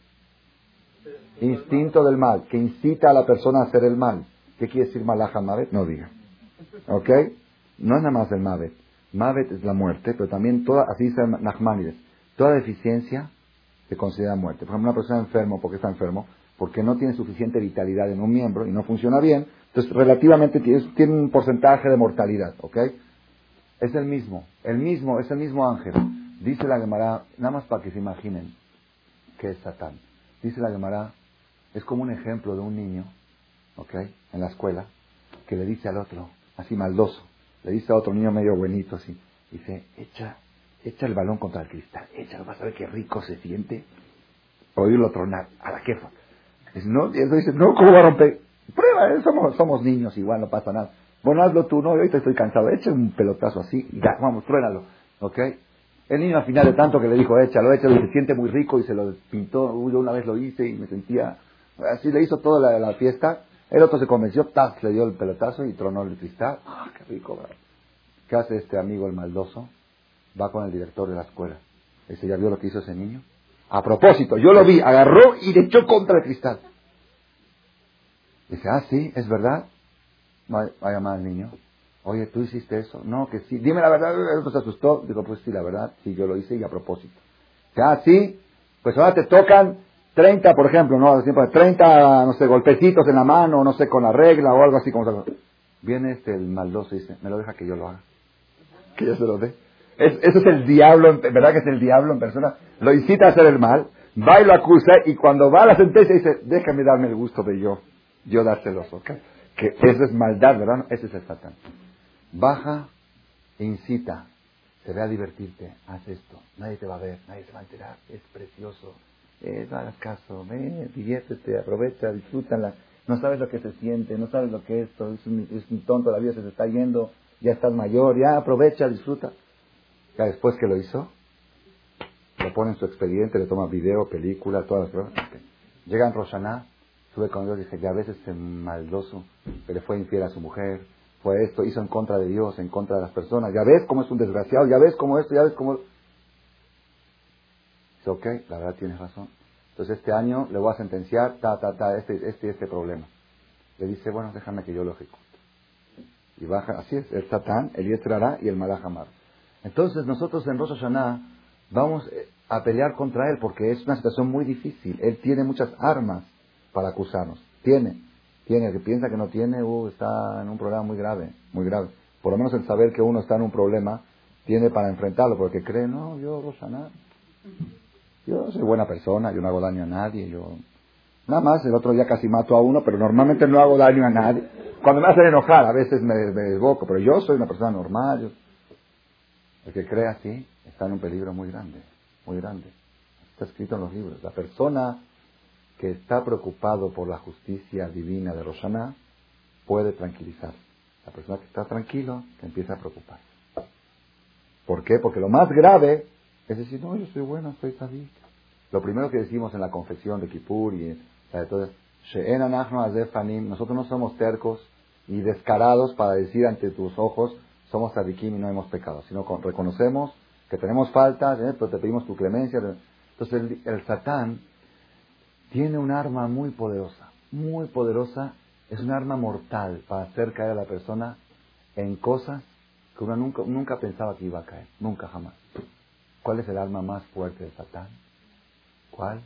Instinto del mal, que incita a la persona a hacer el mal. ¿Qué quiere decir Malach HaMavet? No diga. ¿Ok? No es nada más el Mavet. Mavet es la muerte, pero también así dice Nachmanides, toda deficiencia se considera muerte. Por ejemplo, una persona enfermo, ¿por qué está enfermo? Porque no tiene suficiente vitalidad en un miembro y no funciona bien, entonces relativamente tiene un porcentaje de mortalidad. ¿Ok? Es el mismo ángel. Dice la Gemara, nada más para que se imaginen que es Satán. Dice la Gemara, es como un ejemplo de un niño, ¿ok? En la escuela, que le dice al otro, así maldoso, le dice a otro niño medio buenito, así, dice, echa el balón contra el cristal, échalo, vas a ver qué rico se siente oírlo tronar, a la quefa. Dice, no, ¿cómo va a romper? Prueba, somos niños, igual no pasa nada. Bueno, hazlo tú, no, ahorita estoy cansado, echa un pelotazo así, y ya, vamos, truénalo, ¿ok? El niño al final de tanto que le dijo, échalo, y se siente muy rico y se lo pintó, yo una vez lo hice y me sentía, así le hizo toda la fiesta, el otro se convenció, le dio el pelotazo y tronó el cristal, qué rico, bro. ¿Qué hace este amigo el maldoso? Va con el director de la escuela, dice, ¿ya vio lo que hizo ese niño? A propósito, yo lo vi, agarró y le echó contra el cristal. Dice, sí, es verdad, va a llamar al niño. Oye, ¿tú hiciste eso? No, que sí. Dime la verdad. El se asustó. Digo, pues sí, la verdad. Sí, yo lo hice y a propósito. Sí. Pues ahora te tocan 30, por ejemplo, ¿no? 30, no sé, golpecitos en la mano, no sé, con la regla o algo así como... Viene el maldoso y dice, me lo deja que yo lo haga. Que yo se lo dé. Eso es el diablo, ¿verdad que es el diablo en persona? Lo incita a hacer el mal, va y lo acusa, y cuando va a la sentencia dice, déjame darme el gusto de yo dárselos, ¿ok? Que eso es maldad, ¿verdad? No, ese es el Satán. Baja e incita, te ve a divertirte, haz esto, nadie te va a ver, nadie se va a enterar, es precioso, no hagas caso, diviértete, aprovecha, disfrútala, no sabes lo que se siente, no sabes lo que es esto, es un tonto, la vida se te está yendo, ya estás mayor, ya aprovecha, disfruta. Ya después que lo hizo, lo pone en su expediente, le toma video, película, todas las pruebas. Llega en Rosh Hashanah, sube con Dios y dice, ya a veces es maldoso, que le fue infiel a su mujer, fue esto, hizo en contra de Dios, en contra de las personas, ya ves cómo es un desgraciado, ya ves cómo esto, ya ves cómo... Dice, ok, la verdad tienes razón. Entonces este año le voy a sentenciar, este problema. Le dice, bueno, déjame que yo lo ejecute. Y baja, así es, el Satán, el Yetzer Hará y el Malach HaMavet. Entonces nosotros en Rosh Hashanah vamos a pelear contra él porque es una situación muy difícil. Él tiene muchas armas para acusarnos. Tiene. El que piensa que no tiene, está en un problema muy grave, muy grave. Por lo menos el saber que uno está en un problema tiene para enfrentarlo, porque cree, no, yo Rosh Hashanah, yo soy buena persona, yo no hago daño a nadie, nada más el otro día casi mato a uno, pero normalmente no hago daño a nadie. cuando me hacen enojar, a veces me desboco, pero yo soy una persona normal. El que cree así está en un peligro muy grande, muy grande. Está escrito en los libros. La persona que está preocupado por la justicia divina de Rosh Hashanah puede tranquilizarse. La persona que está tranquilo, que empieza a preocuparse. ¿Por qué? Porque lo más grave es decir, no, yo soy bueno, soy tzadik. Lo primero que decimos en la confesión de Kippur y la de todo es, She'en anachnu hazeh fanim, nosotros no somos tercos y descarados para decir ante tus ojos, somos tzadikim y no hemos pecado, sino reconocemos que tenemos faltas, pero te pedimos tu clemencia. Entonces el Satán tiene un arma muy poderosa, es un arma mortal para hacer caer a la persona en cosas que uno nunca pensaba que iba a caer, nunca jamás. ¿Cuál es el arma más fuerte del Satán? ¿Cuál?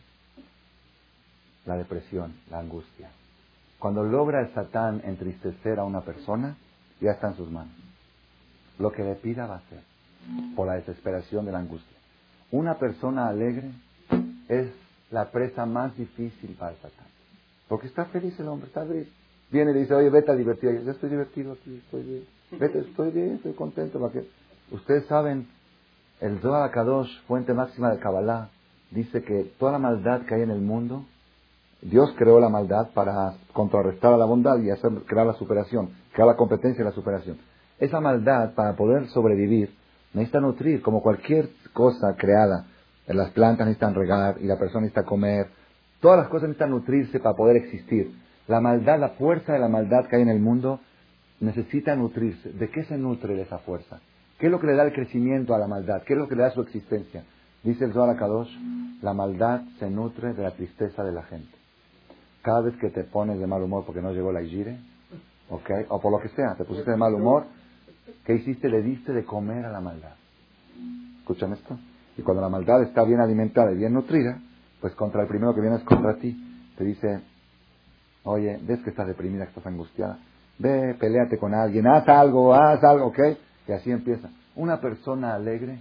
La depresión, la angustia. Cuando logra el Satán entristecer a una persona, ya está en sus manos. Lo que le pida va a hacer, por la desesperación de la angustia. Una persona alegre es la presa más difícil para el Satán. Porque está feliz el hombre, está feliz. Viene y le dice, oye, vete a divertir. Yo estoy divertido aquí, estoy bien. Vete, estoy bien, estoy contento. ¿Para qué? Ustedes saben, el Zohar HaKadosh, fuente máxima de Kabbalah, dice que toda la maldad que hay en el mundo, Dios creó la maldad para contrarrestar a la bondad y crear la superación, crear la competencia y la superación. Esa maldad, para poder sobrevivir, necesita nutrir, como cualquier cosa creada. Las plantas necesitan regar y la persona necesita comer. Todas las cosas necesitan nutrirse para poder existir. La maldad, la fuerza de la maldad que hay en el mundo, necesita nutrirse. ¿De qué se nutre esa fuerza? ¿Qué es lo que le da el crecimiento a la maldad? ¿Qué es lo que le da su existencia? Dice el Zohar HaKadosh, la maldad se nutre de la tristeza de la gente. Cada vez que te pones de mal humor porque no llegó la Ijire, ¿okay? O por lo que sea, te pusiste de mal humor, ¿qué hiciste? Le diste de comer a la maldad. ¿Escuchan esto? Y cuando la maldad está bien alimentada y bien nutrida, pues contra el primero que viene es contra ti. Te dice, oye, ves que estás deprimida, que estás angustiada, ve, peléate con alguien, haz algo, ¿ok? Y así empieza. Una persona alegre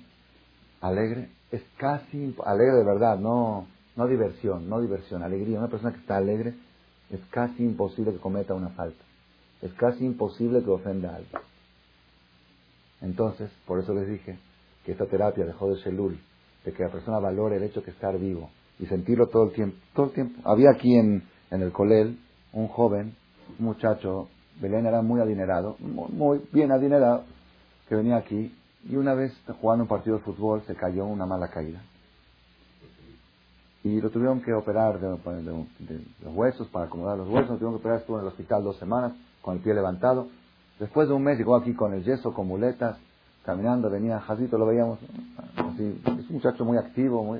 es casi, alegre de verdad, no diversión, alegría. Una persona que está alegre es casi imposible que cometa una falta. Es casi imposible que ofenda a alguien. Entonces, por eso les dije que esta terapia de Jodesh Elul, de que la persona valore el hecho de estar vivo y sentirlo todo el tiempo. Había aquí en el Colel un joven, un muchacho, Belén era muy adinerado, muy bien adinerado, que venía aquí y una vez jugando un partido de fútbol se cayó una mala caída. Y lo tuvieron que operar de los huesos, para acomodar los huesos, lo tuvieron que operar, estuvo en el hospital 2 semanas, con el pie levantado. Después de un mes llegó aquí con el yeso, con muletas, caminando, venía Jazito, lo veíamos, así, es un muchacho muy activo,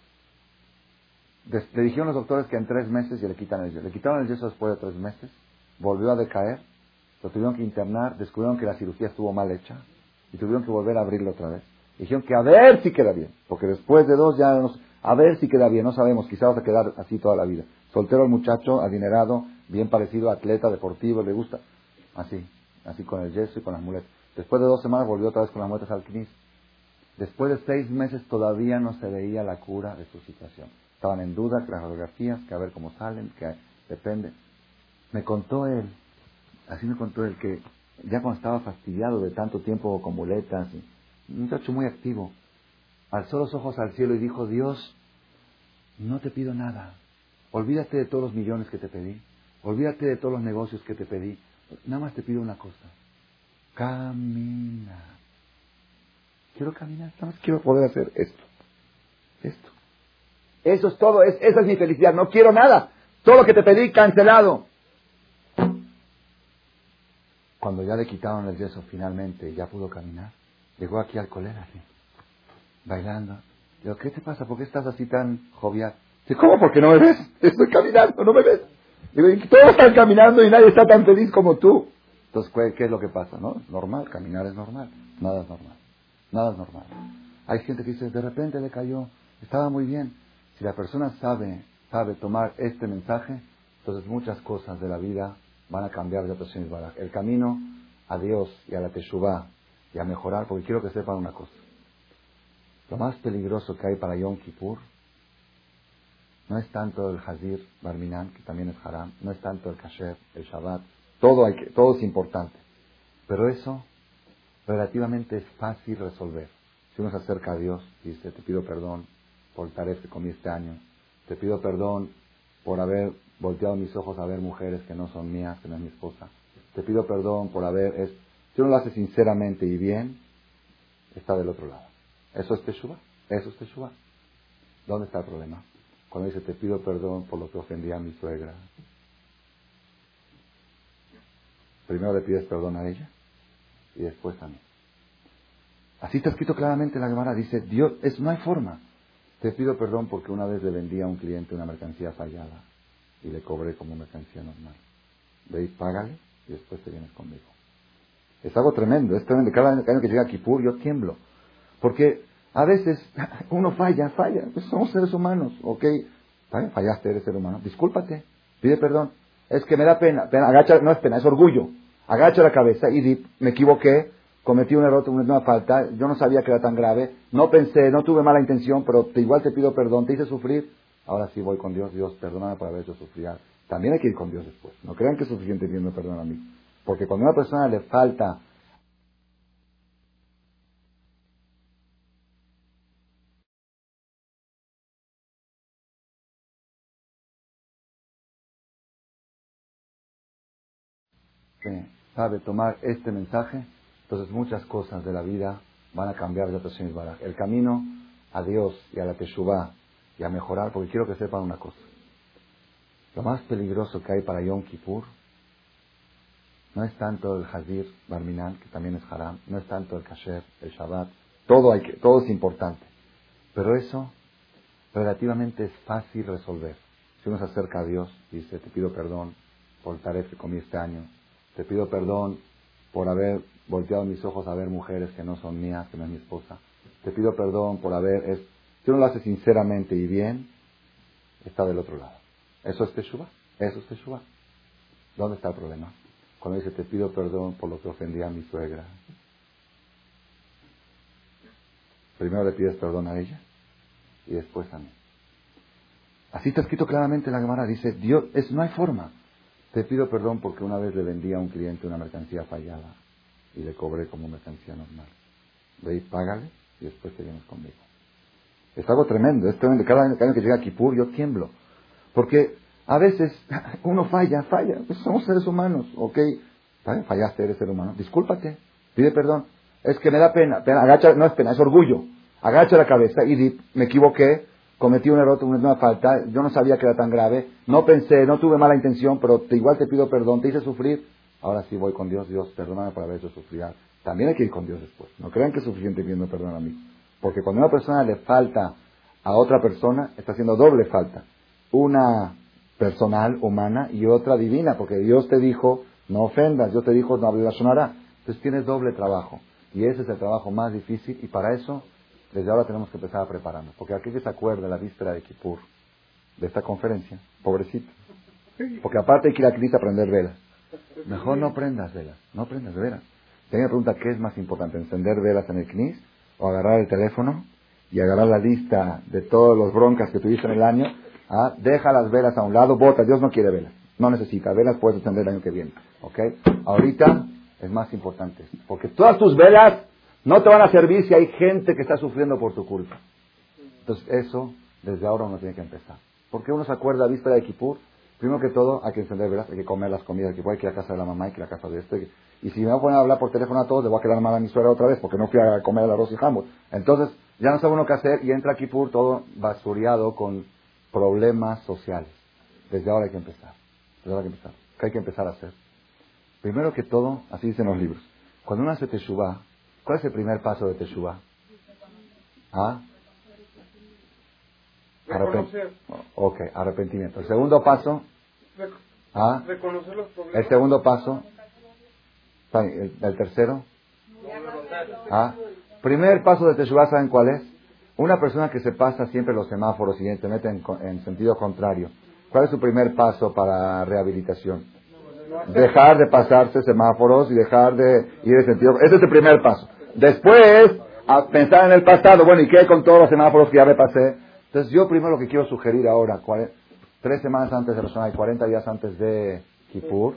le dijeron los doctores que en 3 meses ya le quitan el yeso. Le quitaron el yeso después de 3 meses, volvió a decaer, lo tuvieron que internar, descubrieron que la cirugía estuvo mal hecha, y tuvieron que volver a abrirlo otra vez. Dijeron que a ver si queda bien, porque después de 2 ya no sé, a ver si queda bien, no sabemos, quizás vas a quedar así toda la vida. Soltero el muchacho, adinerado, bien parecido, atleta, deportivo, le gusta, así con el yeso y con las muletas. Después de 2 semanas volvió otra vez con las muletas al CNIS. Después de 6 meses todavía no se veía la cura de su situación. Estaban en duda que las radiografías, que a ver cómo salen, que depende. Me contó él que ya cuando estaba fastidiado de tanto tiempo con muletas, un muchacho muy activo, alzó los ojos al cielo y dijo, Dios, no te pido nada. Olvídate de todos los millones que te pedí. Olvídate de todos los negocios que te pedí. Nada más te pido una cosa. Camina. Quiero caminar. Nada más quiero poder hacer esto. Eso es todo. Esa es mi felicidad. No quiero nada. Todo lo que te pedí, cancelado. Cuando ya le quitaron el yeso finalmente y ya pudo caminar, llegó aquí al colegio así, bailando. Digo, ¿qué te pasa? ¿Por qué estás así tan jovial? Dice, ¿cómo? ¿Porque no me ves? Estoy caminando, ¿no me ves? Digo, y todos están caminando y nadie está tan feliz como tú. Entonces, ¿qué es lo que pasa? ¿No? Normal, caminar es normal. Nada es normal. Hay gente que dice, de repente le cayó, estaba muy bien. Si la persona sabe tomar este mensaje, entonces muchas cosas de la vida van a cambiar de ocasiones. El camino a Dios y a la Teshuvah y a mejorar, porque quiero que sepan una cosa. Lo más peligroso que hay para Yom Kippur no es tanto el Hazir Barminan, que también es haram, no es tanto el Kasher, el Shabbat, todo es importante. Pero eso relativamente es fácil resolver. Si uno se acerca a Dios y dice, te pido perdón por el taref que comí este año, te pido perdón por haber volteado mis ojos a ver mujeres que no son mías, que no es mi esposa, te pido perdón por haber... Si uno lo hace sinceramente y bien, está del otro lado. Eso es teshuva, eso es teshuva. ¿Dónde está el problema? Cuando dice, te pido perdón por lo que ofendí a mi suegra. Primero le pides perdón a ella y después a mí. Así está escrito claramente en la Gemara. Dice, Dios, no hay forma. Te pido perdón porque una vez le vendí a un cliente una mercancía fallada y le cobré como mercancía normal. Ve y págale y después te vienes conmigo. Es algo tremendo, es tremendo. Cada año que llega a Kipur yo tiemblo. Porque a veces uno falla. Pues somos seres humanos, ¿ok? Fallaste, eres ser humano. Discúlpate, pide perdón. Es que me da pena, agacha, no es pena, es orgullo. Agacha la cabeza y di, me equivoqué, cometí un error, una falta, yo no sabía que era tan grave, no pensé, no tuve mala intención, pero igual te pido perdón, te hice sufrir. Ahora sí voy con Dios, Dios, perdóname por haber hecho sufrir. También hay que ir con Dios después. No crean que es suficiente pidiendo perdón a mí. Porque cuando a una persona le falta sabe tomar este mensaje, entonces muchas cosas de la vida van a cambiar de Hashem Yisbaraj. El camino a Dios y a la Teshuvah y a mejorar, porque quiero que sepan una cosa. Lo más peligroso que hay para Yom Kippur no es tanto el Hazir Barminan, que también es haram, no es tanto el Kasher, el Shabbat, todo es importante. Pero eso relativamente es fácil resolver. Si uno se acerca a Dios y dice, te pido perdón por el taref que comí este año, te pido perdón por haber volteado mis ojos a ver mujeres que no son mías, que no es mi esposa, te pido perdón por haber... Si uno lo hace sinceramente y bien, está del otro lado. Eso es teshuva, eso es teshuva. ¿Dónde está el problema? Cuando dice, te pido perdón por lo que ofendí a mi suegra. Primero le pides perdón a ella y después a mí. Así está escrito claramente en la Gemara. Dice, Dios, no hay forma. Te pido perdón porque una vez le vendí a un cliente una mercancía fallada y le cobré como mercancía normal. Ve y págale y después te vienes conmigo. Es algo tremendo, es tremendo. Cada año que llega a Kipur yo tiemblo. Porque a veces uno falla. Pues somos seres humanos, ¿ok? Fallaste, eres ser humano. Discúlpate, pide perdón. Es que me da pena, agacha, no es pena, es orgullo. Agacha la cabeza y di, me equivoqué, cometí un error, una falta, yo no sabía que era tan grave, no pensé, no tuve mala intención, pero igual te pido perdón, te hice sufrir. Ahora sí voy con Dios, Dios, perdóname por haber hecho sufrir. También hay que ir con Dios después. No crean que es suficiente pidiendo perdón a mí. Porque cuando a una persona le falta a otra persona, está haciendo doble falta. Una personal, humana, y otra divina, porque Dios te dijo, no ofendas, Dios te dijo, no sonará. Entonces tienes doble trabajo. Y ese es el trabajo más difícil, y para eso, desde ahora tenemos que empezar a prepararnos. Porque aquel que se acuerda la víspera de Kippur, de esta conferencia, pobrecito. Porque aparte hay que ir a Cristo a prender velas. Mejor no prendas velas, no prendas velas. Tengo una pregunta, ¿qué es más importante? ¿Encender velas en el CNIS o agarrar el teléfono y agarrar la lista de todos los broncas que tuviste en el año? Deja las velas a un lado, bota, Dios no quiere velas, no necesita velas, puedes encender el año que viene, ¿ok? Ahorita es más importante, porque todas tus velas no te van a servir si hay gente que está sufriendo por tu culpa. Entonces eso, desde ahora uno tiene que empezar. Porque uno se acuerda a víspera de Kippur, primero que todo hay que encender velas, hay que comer las comidas de Kippur, hay que ir a casa de la mamá, hay que ir a casa de este. Y si me voy a poner a hablar por teléfono a todos, le voy a quedar mal a mi suegra otra vez, porque no fui a comer el arroz y jamón. Entonces, ya no sabe uno qué hacer y entra a Kippur todo basureado con problemas sociales. Desde ahora hay que empezar. ¿Qué hay que empezar a hacer? Primero que todo, así dicen los libros, cuando uno hace teshuvah, ¿cuál es el primer paso de teshuvah? Arrepentimiento. El segundo paso, reconocer los problemas. el segundo paso, el tercero, primer paso de teshuvah, ¿saben cuál es? Una persona que se pasa siempre los semáforos y te mete en sentido contrario, ¿cuál es su primer paso para rehabilitación? Dejar de pasarse semáforos y dejar de ir en sentido... Ese es el primer paso. Después, a pensar en el pasado, bueno, ¿y qué con todos los semáforos que ya me pasé? Entonces yo primero lo que quiero sugerir ahora, 3 semanas antes de Rosh Hashanah y 40 días antes de Kippur,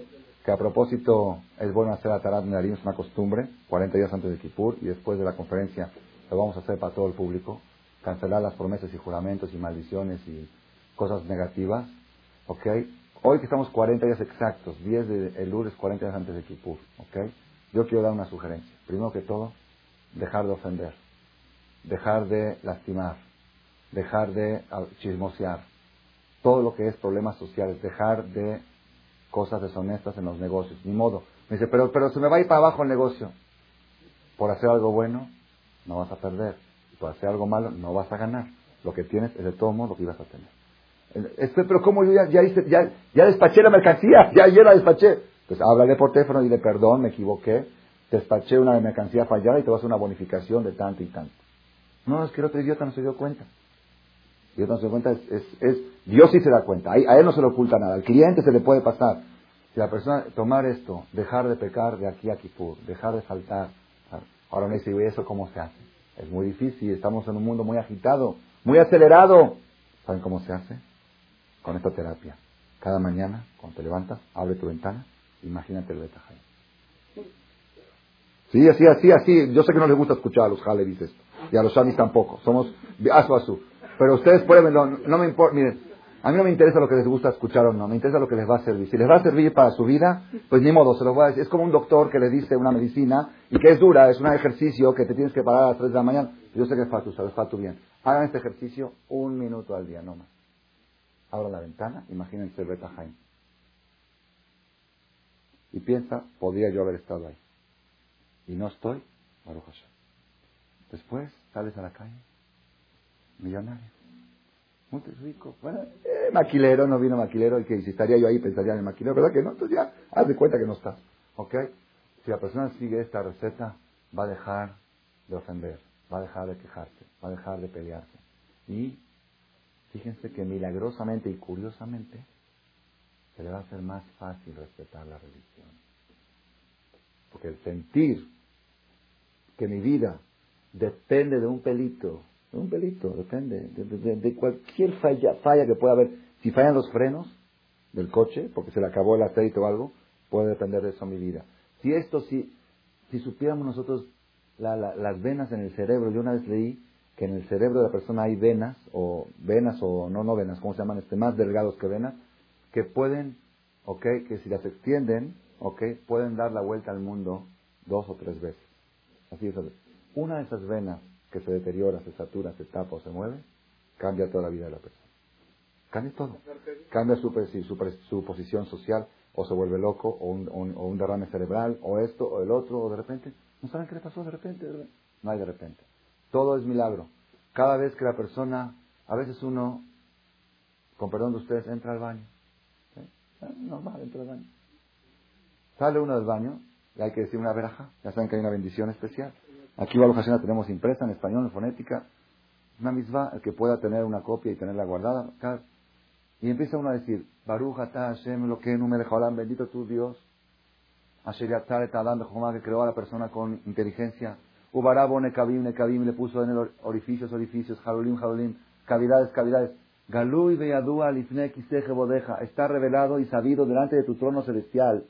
que a propósito es bueno hacer Atarat Nedarim, es una costumbre, 40 días antes de Kippur, y después de la conferencia lo vamos a hacer para todo el público, cancelar las promesas y juramentos y maldiciones y cosas negativas, ¿ok? Hoy que estamos 40 días exactos, 10 de Elul es 40 días antes de Kippur, ¿ok? Yo quiero dar una sugerencia. Primero que todo, dejar de ofender, dejar de lastimar, dejar de chismosear, todo lo que es problemas sociales, dejar de cosas deshonestas en los negocios, ni modo. Me dice, pero se me va a ir para abajo el negocio. Por hacer algo bueno, no vas a perder. Por hacer algo malo, no vas a ganar. Lo que tienes es de todo modo lo que ibas a tener. Pero ¿cómo yo ya despaché la mercancía? Ya ayer la despaché. Pues háblale por teléfono y dile, perdón, me equivoqué. Despaché una mercancía fallada y te vas a una bonificación de tanto y tanto. No, es que el otro idiota no se dio cuenta. Dios no se da cuenta, Dios sí se da cuenta, a él no se le oculta nada, al cliente se le puede pasar. Si la persona tomar esto, dejar de pecar de aquí a Kippur, dejar de faltar. Ahora me dice, ¿y eso cómo se hace? Es muy difícil, estamos en un mundo muy agitado, muy acelerado. ¿Saben cómo se hace? Con esta terapia. Cada mañana, cuando te levantas, abre tu ventana, imagínate el Beta Haim. Sí, así. Yo sé que no les gusta escuchar a los Halevis esto, y a los Shamis tampoco, somos asu. Pero ustedes pueden, no me importa, miren, a mí no me interesa lo que les gusta escuchar o no, me interesa lo que les va a servir. Si les va a servir para su vida, pues ni modo, se los voy a decir. Es como un doctor que le dice una medicina y que es dura, es un ejercicio que te tienes que parar a las 3 de la mañana. Yo sé que es para tu salud, es para tu bien. Hagan este ejercicio 1 minuto al día, no más. Abran la ventana, imagínense el Beta Haim. Y piensa, podría yo haber estado ahí. Y no estoy, Baruch Hashem. Después sales a la calle, millonario, muy rico, bueno, maquilero, no vino maquilero, y que si estaría yo ahí pensaría en el maquilero, ¿verdad que no? Entonces ya, haz de cuenta que no estás, ¿ok? Si la persona sigue esta receta, va a dejar de ofender, va a dejar de quejarse, va a dejar de pelearse. Y fíjense que milagrosamente y curiosamente se le va a hacer más fácil respetar la religión. Porque el sentir que mi vida depende de un pelito, depende de cualquier falla que pueda haber. Si fallan los frenos del coche, porque se le acabó el aceite o algo, puede depender de eso mi vida. Si supiéramos nosotros las venas en el cerebro, yo una vez leí que en el cerebro de la persona hay venas o no venas, ¿cómo se llaman? Más delgados que venas, que pueden, que si las extienden, pueden dar la vuelta al mundo 2 o 3 veces. Así es. Una de esas venas que se deteriora, se satura, se tapa o se mueve, cambia toda la vida de la persona. Cambia todo. Cambia su posición social, o se vuelve loco, o un derrame cerebral, o esto, o el otro, o de repente. No saben qué le pasó de repente, ¿verdad? No hay de repente. Todo es milagro. Cada vez que la persona, a veces uno, con perdón de ustedes, entra al baño. ¿Sí? Normal, entra al baño. Sale uno del baño, y hay que decir una verajá. Ya saben que hay una bendición especial. Aquí Baruch Hashem la tenemos impresa en español, en fonética. Una misma, el que pueda tener una copia y tenerla guardada. Y empieza uno a decir, Baruch atah Hashem Elokeinu melech haolam, bendito tu Dios. Asher yatzar et adam bechokmah, que creó a la persona con inteligencia. Ubarabo nekavim, le puso en el orificios, halulim, cavidades. Galui veyadua lifnei kiseh bodeja, está revelado y sabido delante de tu trono celestial.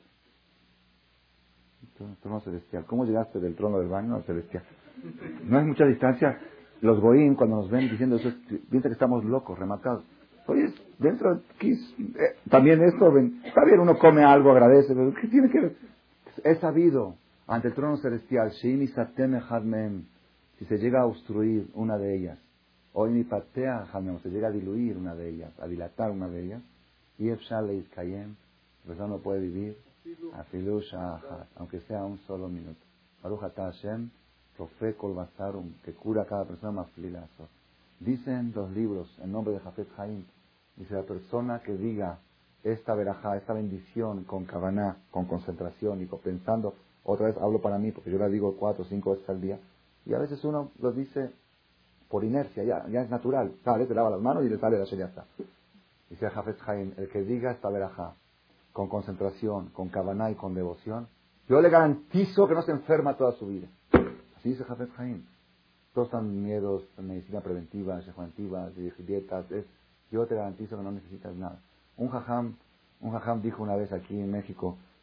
Trono celestial. ¿Cómo llegaste del trono del baño al celestial? No hay mucha distancia. Los goín, cuando nos ven diciendo eso, piensan que estamos locos, rematados. Oye, dentro también esto, está bien, uno come algo, agradece, pero ¿qué tiene que ver? Es sabido ante el trono celestial, si se llega a obstruir una de ellas, o se llega a diluir una de ellas, a dilatar una de ellas, y la persona no puede vivir aunque sea un solo minuto. Baruch atah Hashem, Rofé Kol Basarum, que cura a cada persona más flilazo. Dicen los libros, en nombre de Jafet Haim, dice la persona que diga esta verajá, esta bendición con kavaná, con concentración y pensando, otra vez hablo para mí, porque yo la digo 4 o 5 veces al día, y a veces uno lo dice por inercia, ya es natural, sale, te lava las manos y le sale la sheyata. Dice Jafet Haim, el que diga esta verajá, con concentración, con kavaná y con devoción, yo le garantizo que no se enferma toda su vida. Así dice Jafet Haim. Todos están miedos, medicina preventiva, preventivas, dietas. Yo te garantizo que no necesitas nada. Un jajam dijo una vez aquí en México,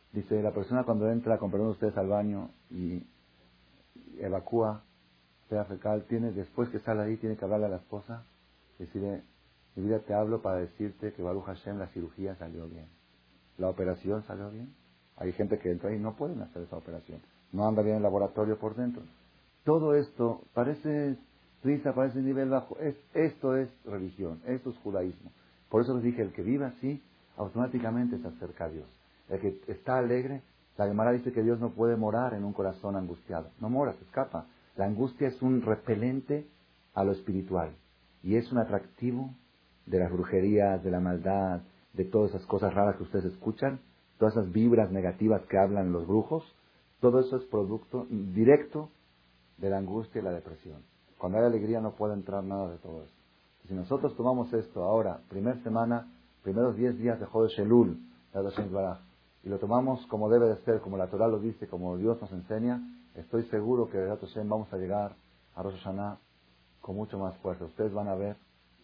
Dice, la persona cuando entra, con perdón de ustedes, al baño y evacúa, fea fecal, después que sale ahí, tiene que hablarle a la esposa, decirle, mi vida te hablo para decirte que Baruch Hashem, la cirugía salió bien. La operación salió bien. Hay gente que entra ahí y no pueden hacer esa operación. No anda bien el laboratorio por dentro. Todo esto parece risa, parece nivel bajo. Esto es religión, esto es judaísmo. Por eso les dije, el que vive así, automáticamente se acerca a Dios. El que está alegre, la Gemara dice que Dios no puede morar en un corazón angustiado. No mora, se escapa. La angustia es un repelente a lo espiritual. Y es un atractivo de las brujerías, de la maldad, de todas esas cosas raras que ustedes escuchan, todas esas vibras negativas que hablan los brujos. Todo eso es producto directo de la angustia y la depresión. Cuando hay alegría no puede entrar nada de todo eso. Si nosotros tomamos esto ahora, primeros 10 días de Jodesh Elul, y lo tomamos como debe de ser, como la Torah lo dice, como Dios nos enseña, estoy seguro que vamos a llegar a Rosh Hashanah con mucho más fuerza. Ustedes van a ver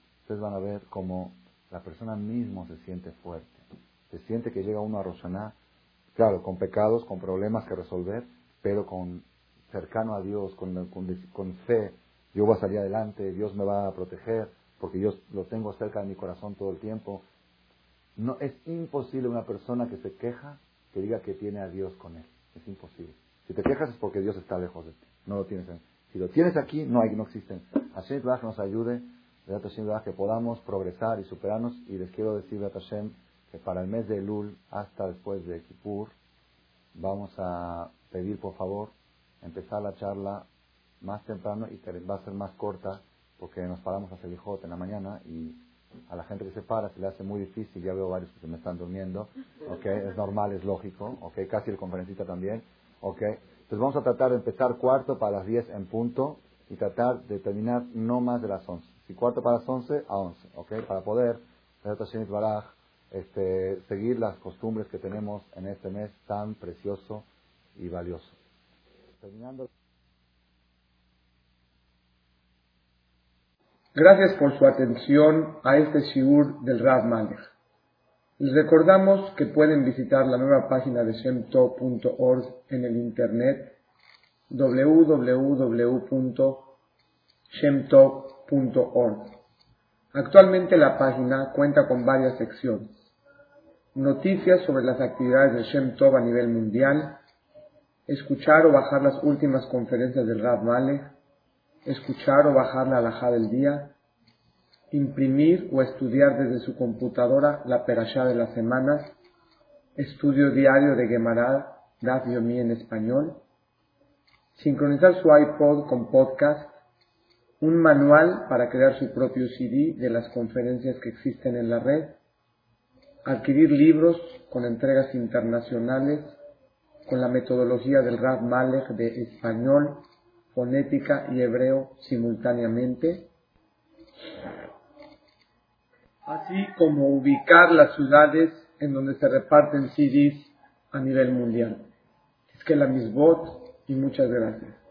cómo la persona mismo se siente fuerte. Se siente que llega uno a Rosh Hashanah, claro, con pecados, con problemas que resolver, pero cercano a Dios, con fe. Yo voy a salir adelante, Dios me va a proteger, porque yo lo tengo cerca de mi corazón todo el tiempo. No, es imposible una persona que se queja que diga que tiene a Dios con él. Es imposible. Si te quejas es porque Dios está lejos de ti. No lo tienes. Si lo tienes aquí, no existen. Hashem Yitbaraj nos ayude, que podamos progresar y superarnos. Y les quiero decir, Hashem, que para el mes de Elul, hasta después de Kippur, vamos a pedir, por favor, empezar la charla más temprano y va a ser más corta, porque nos paramos a Selijot en la mañana y a la gente que se para se le hace muy difícil. Ya veo varios que se me están durmiendo, es normal, es lógico, casi el conferencista también, entonces vamos a tratar de empezar cuarto para las 10 en punto y tratar de terminar no más de las 11, si cuarto para las 11 a 11, para poder seguir las costumbres que tenemos en este mes tan precioso y valioso. Terminando. Gracias por su atención a este shiur del Rav Malech. Les recordamos que pueden visitar la nueva página de shemtov.org en el internet www.shemtov.org. Actualmente la página cuenta con varias secciones: noticias sobre las actividades de Shem Tov a nivel mundial, escuchar o bajar las últimas conferencias del Rav Malech, escuchar o bajar la halajá del día, imprimir o estudiar desde su computadora la perashá de las semanas, estudio diario de Gemara, Daf Yomi en español, sincronizar su iPod con podcast, un manual para crear su propio CD de las conferencias que existen en la red, adquirir libros con entregas internacionales con la metodología del Rav Malech de español, fonética y hebreo simultáneamente, así como ubicar las ciudades en donde se reparten CDs a nivel mundial. Es que la misbot y muchas gracias.